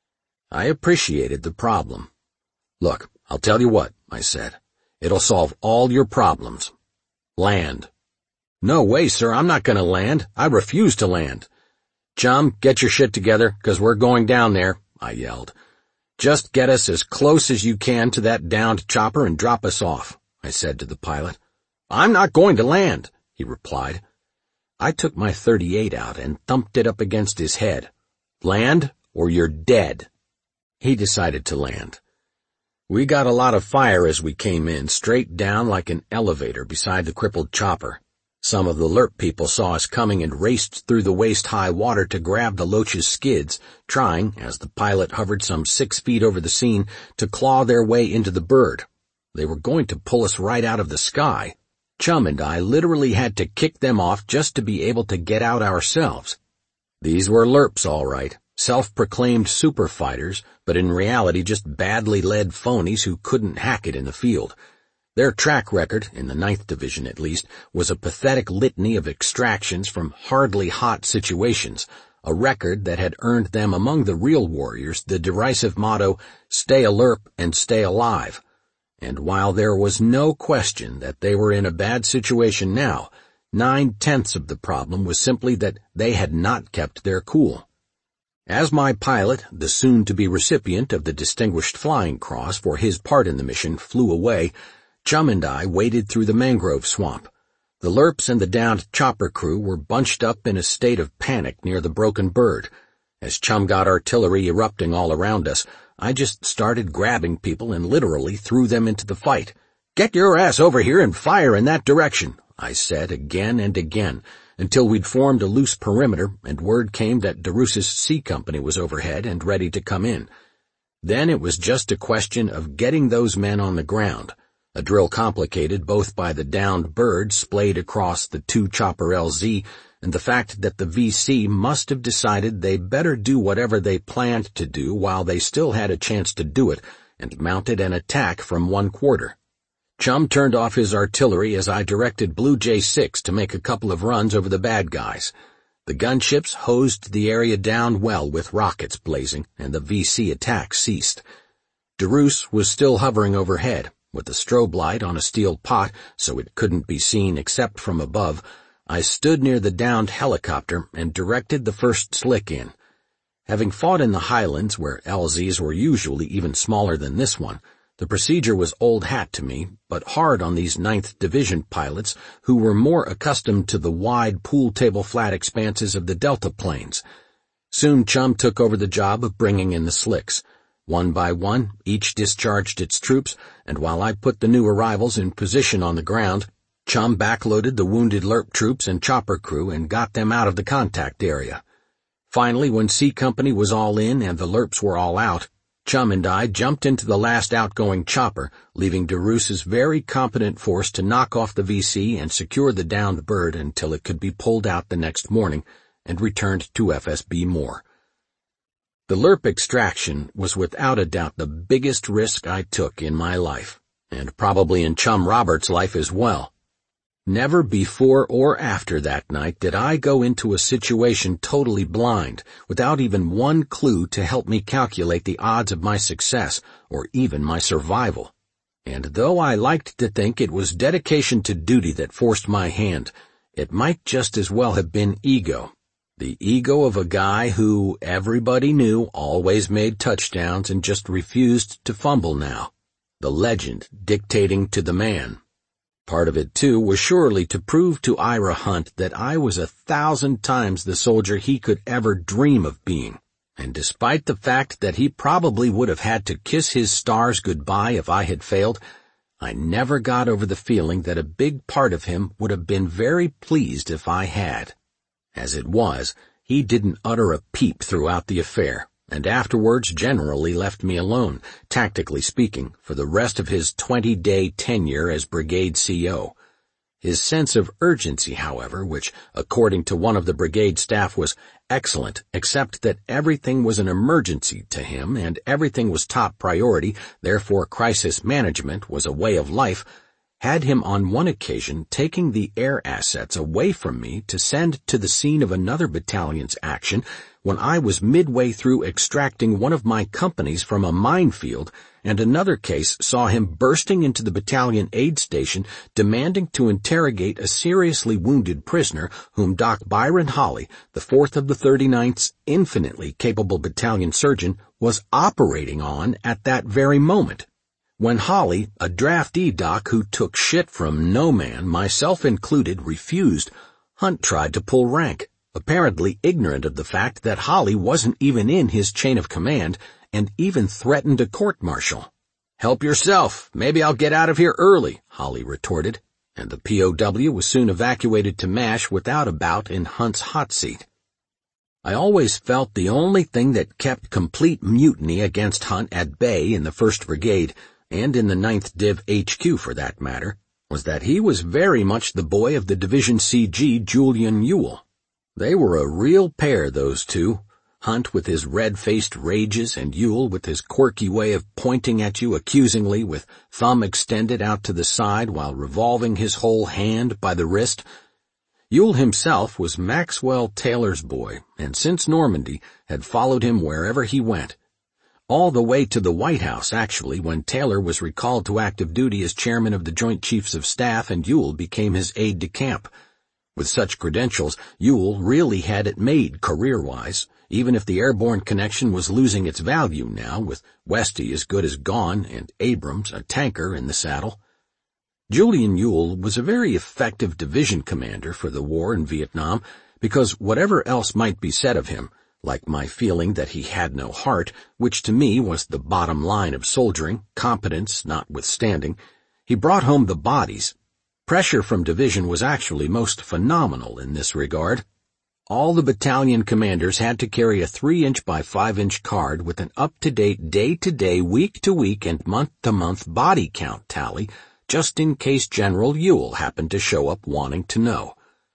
I appreciated the problem. "Look, I'll tell you what," I said. "It'll solve all your problems. Land." "No way, sir, I'm not gonna land. I refuse to land." "Chum, get your shit together, 'cause we're going down there," I yelled. "Just get us as close as you can to that downed chopper and drop us off," I said to the pilot. "I'm not going to land," he replied. I took my .38 out and thumped it up against his head. "Land, or you're dead." He decided to land. We got a lot of fire as we came in, straight down like an elevator beside the crippled chopper. Some of the LRRP people saw us coming and raced through the waist-high water to grab the Loach's skids, trying, as the pilot hovered some 6 feet over the scene, to claw their way into the bird. They were going to pull us right out of the sky. Chum and I literally had to kick them off just to be able to get out ourselves. These were LRRPs, all right, self-proclaimed super fighters, but in reality just badly led phonies who couldn't hack it in the field. Their track record, in the 9th Division at least, was a pathetic litany of extractions from hardly hot situations, a record that had earned them among the real warriors the derisive motto, "Stay alert and stay alive." And while there was no question that they were in a bad situation now, 9/10 of the problem was simply that they had not kept their cool. As my pilot, the soon-to-be recipient of the Distinguished Flying Cross for his part in the mission, flew away, Chum and I waded through the mangrove swamp. The LRRPs and the downed chopper crew were bunched up in a state of panic near the broken bird. As Chum got artillery erupting all around us, I just started grabbing people and literally threw them into the fight. "Get your ass over here and fire in that direction," I said again and again, until we'd formed a loose perimeter and word came that DeRousse's C Company was overhead and ready to come in. Then it was just a question of getting those men on the ground, a drill complicated both by the downed bird splayed across the 2-chopper LZ and the fact that the VC must have decided they better do whatever they planned to do while they still had a chance to do it, and mounted an attack from one quarter. Chum turned off his artillery as I directed Blue Jay 6 to make a couple of runs over the bad guys. The gunships hosed the area down well with rockets blazing, and the VC attack ceased. DeRousse was still hovering overhead, with the strobe light on a steel pot so it couldn't be seen except from above. I stood near the downed helicopter and directed the first slick in. Having fought in the Highlands, where LZs were usually even smaller than this one, the procedure was old hat to me, but hard on these 9th Division pilots who were more accustomed to the wide pool table flat expanses of the Delta plains. Soon Chum took over the job of bringing in the slicks. One by one, each discharged its troops, and while I put the new arrivals in position on the ground, Chum backloaded the wounded LRP troops and chopper crew and got them out of the contact area. Finally, when C Company was all in and the LRPs were all out, Chum and I jumped into the last outgoing chopper, leaving DeRousse's very competent force to knock off the VC and secure the downed bird until it could be pulled out the next morning and returned to FSB Moore. The LRP extraction was without a doubt the biggest risk I took in my life, and probably in Chum Roberts' life as well. Never before or after that night did I go into a situation totally blind, without even one clue to help me calculate the odds of my success, or even my survival. And though I liked to think it was dedication to duty that forced my hand, it might just as well have been ego. The ego of a guy who, everybody knew, always made touchdowns and just refused to fumble now. The legend dictating to the man. Part of it, too, was surely to prove to Ira Hunt that I was 1,000 times the soldier he could ever dream of being. And despite the fact that he probably would have had to kiss his stars goodbye if I had failed, I never got over the feeling that a big part of him would have been very pleased if I had. As it was, he didn't utter a peep throughout the affair, and afterwards generally left me alone, tactically speaking, for the rest of his 20-day tenure as brigade CO. His sense of urgency, however, which, according to one of the brigade staff, was excellent, except that everything was an emergency to him and everything was top priority, therefore crisis management was a way of life, had him on one occasion taking the air assets away from me to send to the scene of another battalion's action when I was midway through extracting one of my companies from a minefield, and another case saw him bursting into the battalion aid station demanding to interrogate a seriously wounded prisoner whom Doc Byron Holly, the 4th of the 39th's infinitely capable battalion surgeon, was operating on at that very moment. When Holly, a draftee doc who took shit from no man, myself included, refused, Hunt tried to pull rank, apparently ignorant of the fact that Holly wasn't even in his chain of command, and even threatened a court-martial. "Help yourself. Maybe I'll get out of here early," Holly retorted, and the POW was soon evacuated to MASH without a bout in Hunt's hot seat. I always felt the only thing that kept complete mutiny against Hunt at bay in the 1st Brigade, and in the 9th Div HQ for that matter, was that he was very much the boy of the Division CG Julian Ewell. They were a real pair, those two, Hunt with his red-faced rages and Ewell with his quirky way of pointing at you accusingly with thumb extended out to the side while revolving his whole hand by the wrist. Ewell himself was Maxwell Taylor's boy, and since Normandy had followed him wherever he went. All the way to the White House, actually, when Taylor was recalled to active duty as chairman of the Joint Chiefs of Staff and Ewell became his aide-de-camp. With such credentials, Ewell really had it made career-wise, even if the airborne connection was losing its value now, with Westy as good as gone and Abrams, a tanker, in the saddle. Julian Ewell was a very effective division commander for the war in Vietnam because whatever else might be said of him, like my feeling that he had no heart, which to me was the bottom line of soldiering, competence notwithstanding. He brought home the bodies. Pressure from division was actually most phenomenal in this regard. All the battalion commanders had to carry a 3-inch by 5-inch card with an up-to-date day-to-day, week-to-week, and month-to-month body count tally, just in case General Ewell happened to show up wanting to know.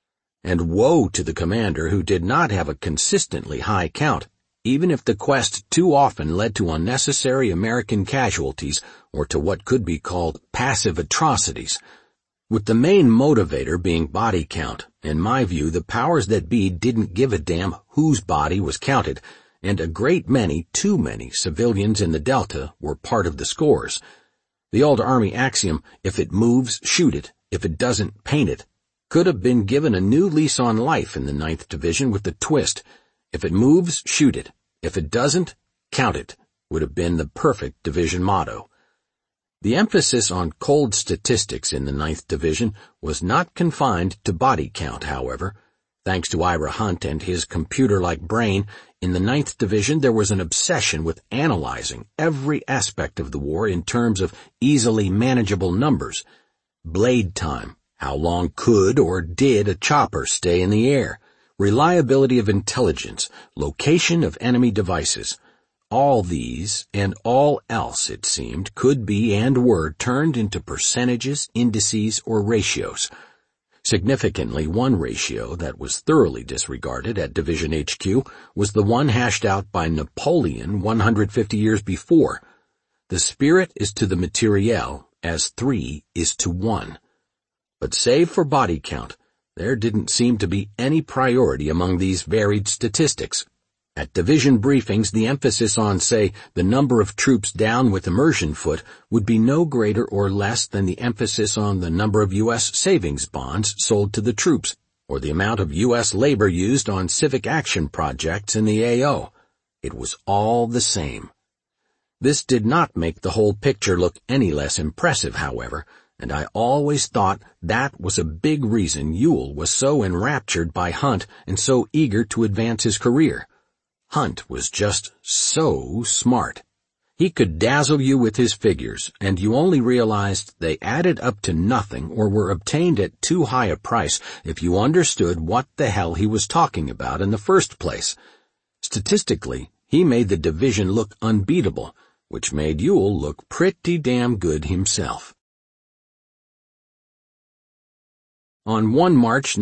And woe to the commander who did not have a consistently high count, even if the quest too often led to unnecessary American casualties or to what could be called passive atrocities. With the main motivator being body count, in my view, the powers that be didn't give a damn whose body was counted, and a great many, too many, civilians in the Delta were part of the scores. The old Army axiom, if it moves, shoot it, if it doesn't, paint it, could have been given a new lease on life in the 9th Division with the twist, if it moves, shoot it, if it doesn't, count it, would have been the perfect division motto. The emphasis on cold statistics in the 9th Division was not confined to body count, however. Thanks to Ira Hunt and his computer-like brain, in the 9th Division there was an obsession with analyzing every aspect of the war in terms of easily manageable numbers. Blade time, how long could or did a chopper stay in the air? Reliability of intelligence, location of enemy devices. All these, and all else, it seemed, could be and were turned into percentages, indices, or ratios. Significantly, one ratio that was thoroughly disregarded at Division HQ was the one hashed out by Napoleon 150 years before. The spirit is to the materiel as 3 is to 1. But save for body count, there didn't seem to be any priority among these varied statistics. At division briefings, the emphasis on, say, the number of troops down with immersion foot would be no greater or less than the emphasis on the number of U.S. savings bonds sold to the troops, or the amount of U.S. labor used on civic action projects in the AO. It was all the same. This did not make the whole picture look any less impressive, however, and I always thought that was a big reason Ewell was so enraptured by Hunt and so eager to advance his career. Hunt was just so smart. He could dazzle you with his figures, and you only realized they added up to nothing or were obtained at too high a price if you understood what the hell he was talking about in the first place. Statistically, he made the division look unbeatable, which made Ewell look pretty damn good himself. On 1 March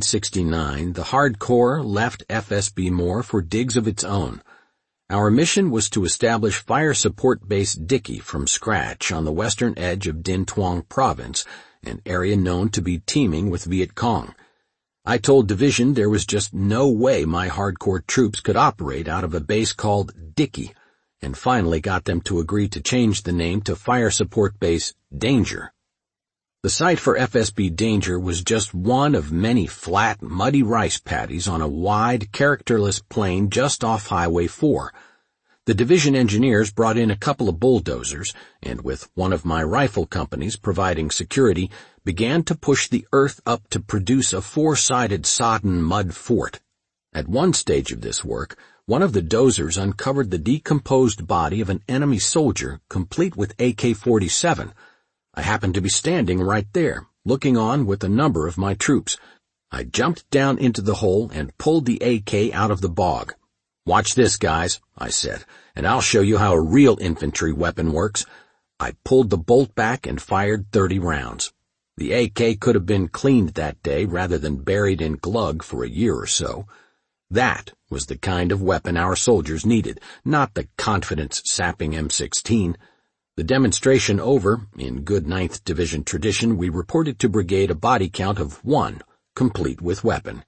1969, the Hardcorps left FSB Moore for digs of its own. Our mission was to establish Fire Support Base Dickey from scratch on the western edge of Din Tuong Province, an area known to be teeming with Viet Cong. I told Division there was just no way my Hardcorps troops could operate out of a base called Dickey, and finally got them to agree to change the name to Fire Support Base Danger. The site for FSB Danger was just one of many flat, muddy rice paddies on a wide, characterless plain just off Highway 4. The division engineers brought in a couple of bulldozers, and with one of my rifle companies providing security, began to push the earth up to produce a 4-sided sodden mud fort. At one stage of this work, one of the dozers uncovered the decomposed body of an enemy soldier, complete with AK-47. I happened to be standing right there, looking on with a number of my troops. I jumped down into the hole and pulled the AK out of the bog. "Watch this, guys," I said, "and I'll show you how a real infantry weapon works." I pulled the bolt back and fired 30 rounds. The AK could have been cleaned that day rather than buried in glug for a year or so. That was the kind of weapon our soldiers needed, not the confidence-sapping M16. The demonstration over, in good 9th Division tradition, we reported to brigade a body count of 1, complete with weapon.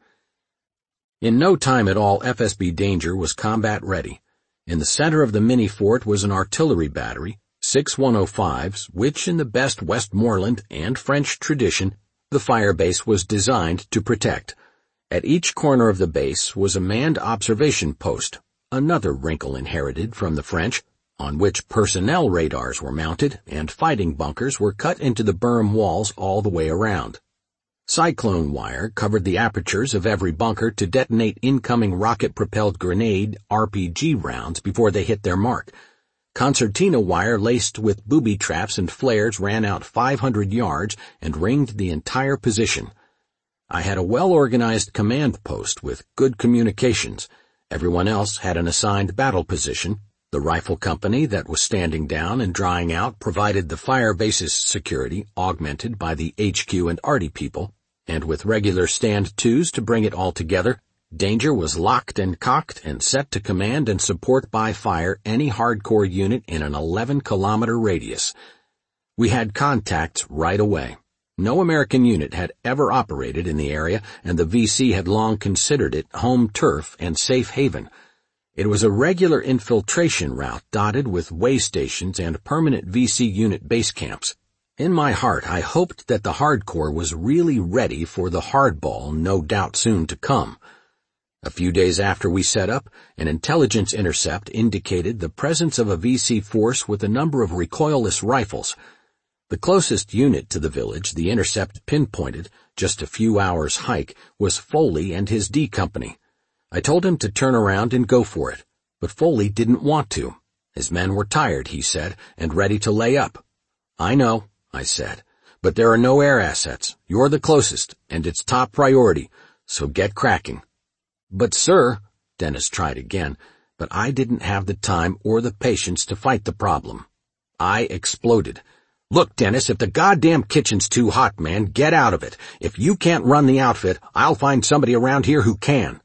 In no time at all, FSB Danger was combat ready. In the center of the mini-fort was an artillery battery, 6 105s, which in the best Westmoreland and French tradition, the fire base was designed to protect. At each corner of the base was a manned observation post, another wrinkle inherited from the French, on which personnel radars were mounted and fighting bunkers were cut into the berm walls all the way around. Cyclone wire covered the apertures of every bunker to detonate incoming rocket-propelled grenade RPG rounds before they hit their mark. Concertina wire laced with booby traps and flares ran out 500 yards and ringed the entire position. I had a well-organized command post with good communications. Everyone else had an assigned battle position. The rifle company that was standing down and drying out provided the fire base's security, augmented by the HQ and Arty people, and with regular stand twos to bring it all together, Danger was locked and cocked and set to command and support by fire any hardcore unit in an 11-kilometer radius. We had contacts right away. No American unit had ever operated in the area, and the VC had long considered it home turf and safe haven. It was a regular infiltration route dotted with way stations and permanent VC unit base camps. In my heart, I hoped that the hardcore was really ready for the hardball, no doubt soon to come. A few days after we set up, an intelligence intercept indicated the presence of a VC force with a number of recoilless rifles. The closest unit to the village the intercept pinpointed, just a few hours' hike, was Foley and his D Company. I told him to turn around and go for it, but Foley didn't want to. His men were tired, he said, and ready to lay up. I know, I said, but there are no air assets. You're the closest, and it's top priority, so get cracking. But sir, Dennis tried again, but I didn't have the time or the patience to fight the problem. I exploded. Look, Dennis, if the goddamn kitchen's too hot, man, get out of it. If you can't run the outfit, I'll find somebody around here who can.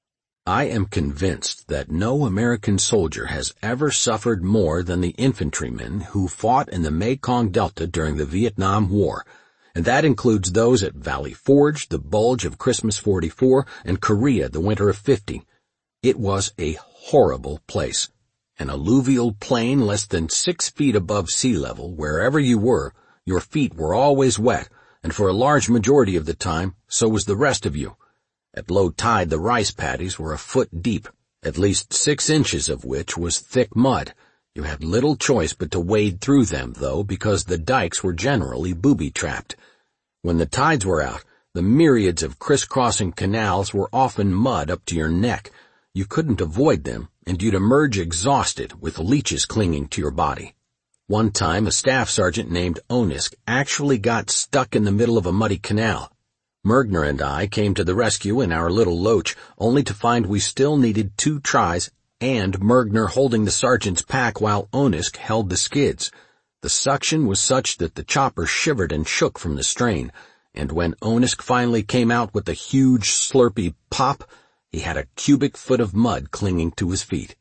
I am convinced that no American soldier has ever suffered more than the infantrymen who fought in the Mekong Delta during the Vietnam War, and that includes those at Valley Forge, the Bulge of Christmas 44, and Korea the winter of 50. It was a horrible place. An alluvial plain less than 6 feet above sea level, wherever you were, your feet were always wet, and for a large majority of the time, so was the rest of you. At low tide, the rice paddies were a foot deep, at least 6 inches of which was thick mud. You had little choice but to wade through them, though, because the dikes were generally booby-trapped. When the tides were out, the myriads of crisscrossing canals were often mud up to your neck. You couldn't avoid them, and you'd emerge exhausted with leeches clinging to your body. One time, a staff sergeant named Onisk actually got stuck in the middle of a muddy canal. Mergner and I came to the rescue in our little loach, only to find we still needed 2 tries, and Mergner holding the sergeant's pack while Onisk held the skids. The suction was such that the chopper shivered and shook from the strain, and when Onisk finally came out with a huge slurpy pop, he had a cubic foot of mud clinging to his feet.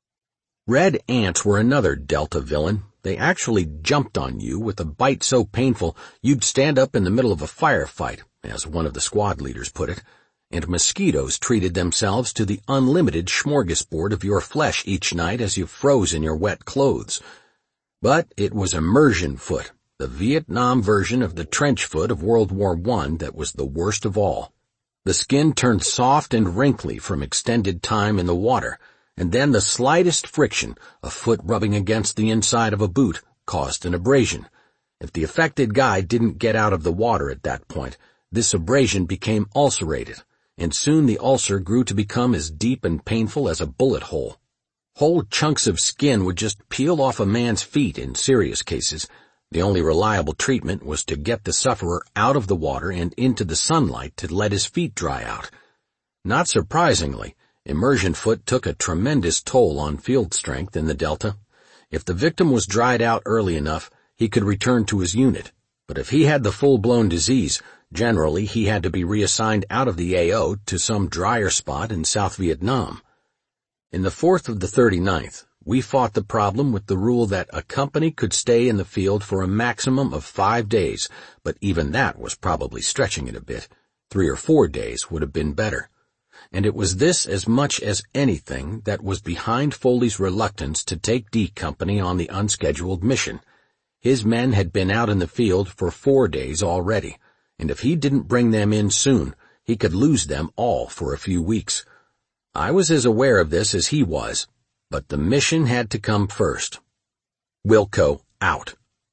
Red ants were another Delta villain. They actually jumped on you with a bite so painful you'd stand up in the middle of a firefight, as one of the squad leaders put it, and mosquitoes treated themselves to the unlimited smorgasbord of your flesh each night as you froze in your wet clothes. But it was immersion foot, the Vietnam version of the trench foot of World War I, that was the worst of all. The skin turned soft and wrinkly from extended time in the water, and then the slightest friction, a foot rubbing against the inside of a boot, caused an abrasion. If the affected guy didn't get out of the water at that point, this abrasion became ulcerated, and soon the ulcer grew to become as deep and painful as a bullet hole. Whole chunks of skin would just peel off a man's feet in serious cases. The only reliable treatment was to get the sufferer out of the water and into the sunlight to let his feet dry out. Not surprisingly, immersion foot took a tremendous toll on field strength in the Delta. If the victim was dried out early enough, he could return to his unit. But if he had the full-blown disease, generally he had to be reassigned out of the AO to some drier spot in South Vietnam. In the 4th of the 39th, we fought the problem with the rule that a company could stay in the field for a maximum of 5 days, but even that was probably stretching it a bit. 3 or 4 days would have been better. And it was this as much as anything that was behind Foley's reluctance to take D Company on the unscheduled mission. His men had been out in the field for 4 days already, and if he didn't bring them in soon, he could lose them all for a few weeks. I was as aware of this as he was, but the mission had to come first. Wilco out.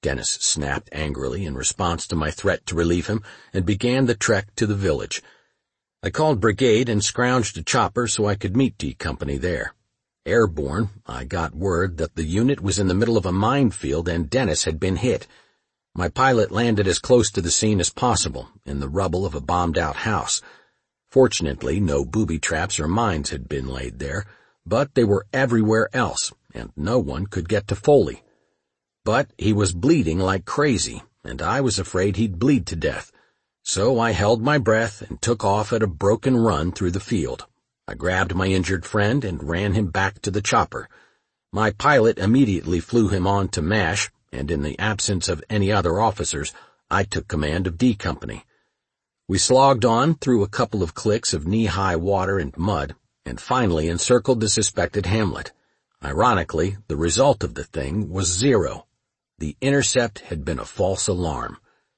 Dennis snapped angrily in response to my threat to relieve him, and began the trek to the village. I called Brigade and scrounged a chopper so I could meet D Company there. Airborne, I got word that the unit was in the middle of a minefield and Dennis had been hit. My pilot landed as close to the scene as possible, in the rubble of a bombed-out house. Fortunately, no booby traps or mines had been laid there, but they were everywhere else, and no one could get to Foley. But he was bleeding like crazy, and I was afraid he'd bleed to death. So I held my breath and took off at a broken run through the field. I grabbed my injured friend and ran him back to the chopper. My pilot immediately flew him on to MASH, and in the absence of any other officers, I took command of D Company. We slogged on through a couple of clicks of knee-high water and mud, and finally encircled the suspected hamlet. Ironically, the result of the thing was 0. The intercept had been a false alarm.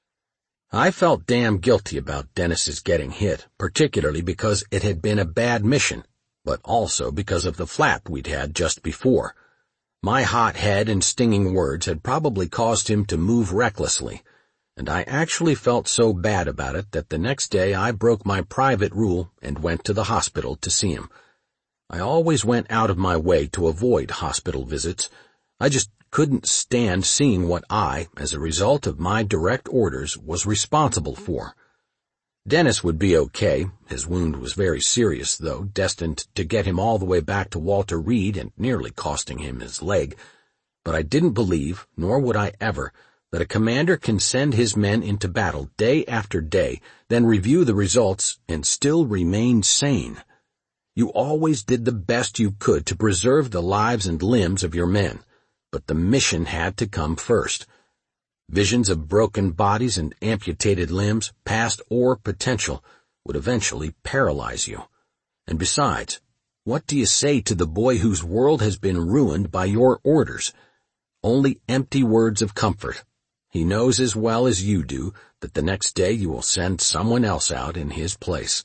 I felt damn guilty about Dennis's getting hit, particularly because it had been a bad mission, but also because of the flap we'd had just before. My hot head and stinging words had probably caused him to move recklessly, and I actually felt so bad about it that the next day I broke my private rule and went to the hospital to see him. I always went out of my way to avoid hospital visits. I just couldn't stand seeing what I, as a result of my direct orders, was responsible for. Dennis would be okay. His wound was very serious, though, destined to get him all the way back to Walter Reed and nearly costing him his leg. But I didn't believe, nor would I ever, that a commander can send his men into battle day after day, then review the results, and still remain sane. You always did the best you could to preserve the lives and limbs of your men, but the mission had to come first. Visions of broken bodies and amputated limbs, past or potential, would eventually paralyze you. And besides, what do you say to the boy whose world has been ruined by your orders? Only empty words of comfort. He knows as well as you do that the next day you will send someone else out in his place.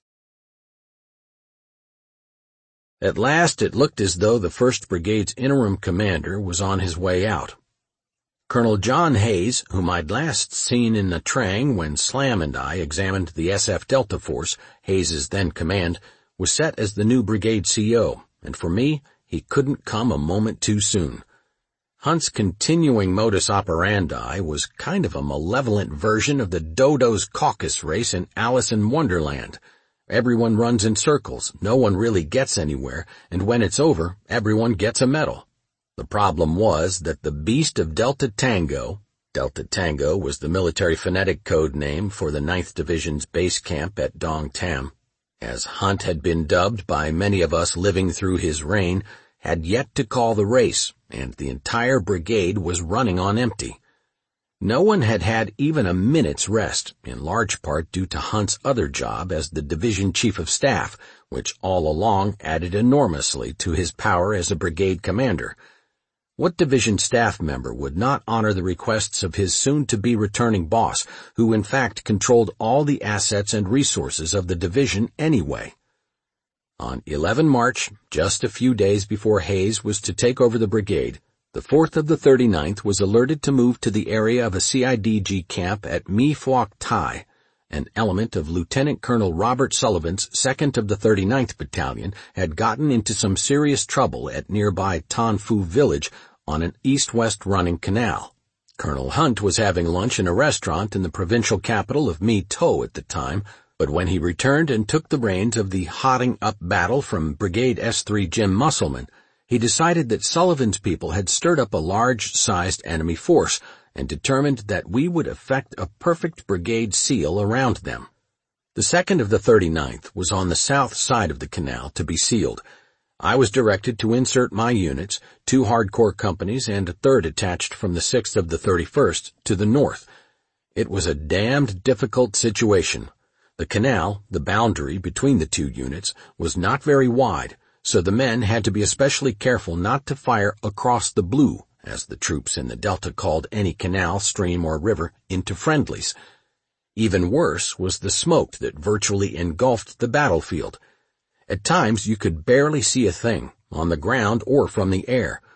At last it looked as though the 1st Brigade's interim commander was on his way out. Colonel John Hayes, whom I'd last seen in Nha Trang when Slam and I examined the SF Delta Force, Hayes's then command, was set as the new brigade CO, and for me, he couldn't come a moment too soon. Hunt's continuing modus operandi was kind of a malevolent version of the Dodo's caucus race in Alice in Wonderland. Everyone runs in circles, no one really gets anywhere, and when it's over, everyone gets a medal. The problem was that the beast of Delta Tango was the military phonetic code name for the 9th Division's base camp at Dong Tam, as Hunt had been dubbed by many of us living through his reign, had yet to call the race, and the entire brigade was running on empty. No one had had even a minute's rest, in large part due to Hunt's other job as the division chief of staff, which all along added enormously to his power as a brigade commander. What division staff member would not honor the requests of his soon-to-be returning boss, who in fact controlled all the assets and resources of the division anyway? On 11 March, just a few days before Hayes was to take over the brigade, the 4th of the 39th was alerted to move to the area of a CIDG camp at Mi Phuoc Thai. An element of Lieutenant Colonel Robert Sullivan's 2nd of the 39th Battalion had gotten into some serious trouble at nearby Tan Phu village on an east-west running canal. Colonel Hunt was having lunch in a restaurant in the provincial capital of My Tho at the time, but when he returned and took the reins of the hotting-up battle from Brigade S3 Jim Musselman, he decided that Sullivan's people had stirred up a large-sized enemy force and determined that we would effect a perfect brigade seal around them. The 2nd of the 39th was on the south side of the canal to be sealed. I was directed to insert my units, 2 hardcore companies and a 3rd attached from the 6th of the 31st to the north. It was a damned difficult situation. The canal, the boundary between the 2 units, was not very wide, so the men had to be especially careful not to fire across the blue, as the troops in the Delta called any canal, stream, or river, into friendlies. Even worse was the smoke that virtually engulfed the battlefield. At times you could barely see a thing, on the ground or from the air,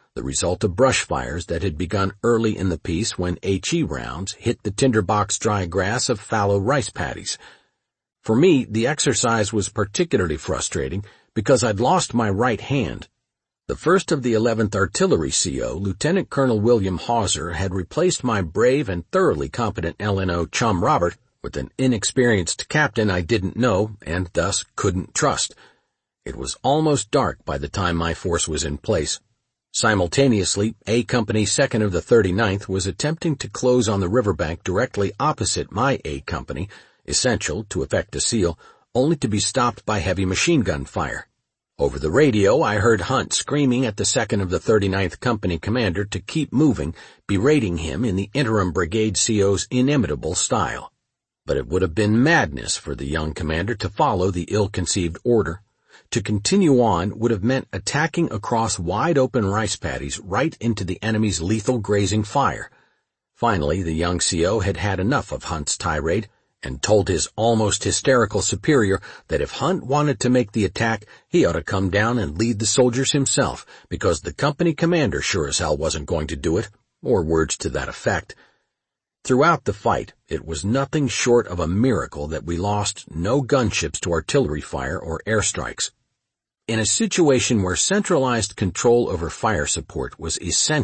the result of brush fires that had begun early in the piece when HE rounds hit the tinderbox dry grass of fallow rice paddies. For me, the exercise was particularly frustrating because I'd lost my right hand. The 1st of the 11th Artillery CO, Lieutenant Colonel William Hauser, had replaced my brave and thoroughly competent LNO chum Robert with an inexperienced captain I didn't know and thus couldn't trust. It was almost dark by the time my force was in place. Simultaneously, A Company 2nd of the 39th was attempting to close on the riverbank directly opposite my A Company, essential to effect a seal, only to be stopped by heavy machine gun fire. Over the radio, I heard Hunt screaming at the 2nd of the 39th Company commander to keep moving, berating him in the interim brigade CO's inimitable style. But it would have been madness for the young commander to follow the ill-conceived order. To continue on would have meant attacking across wide-open rice paddies right into the enemy's lethal grazing fire. Finally, the young CO had had enough of Hunt's tirade and told his almost hysterical superior that if Hunt wanted to make the attack, he ought to come down and lead the soldiers himself, because the company commander sure as hell wasn't going to do it, or words to that effect. Throughout the fight, it was nothing short of a miracle that we lost no gunships to artillery fire or airstrikes. In a situation where centralized control over fire support was essential,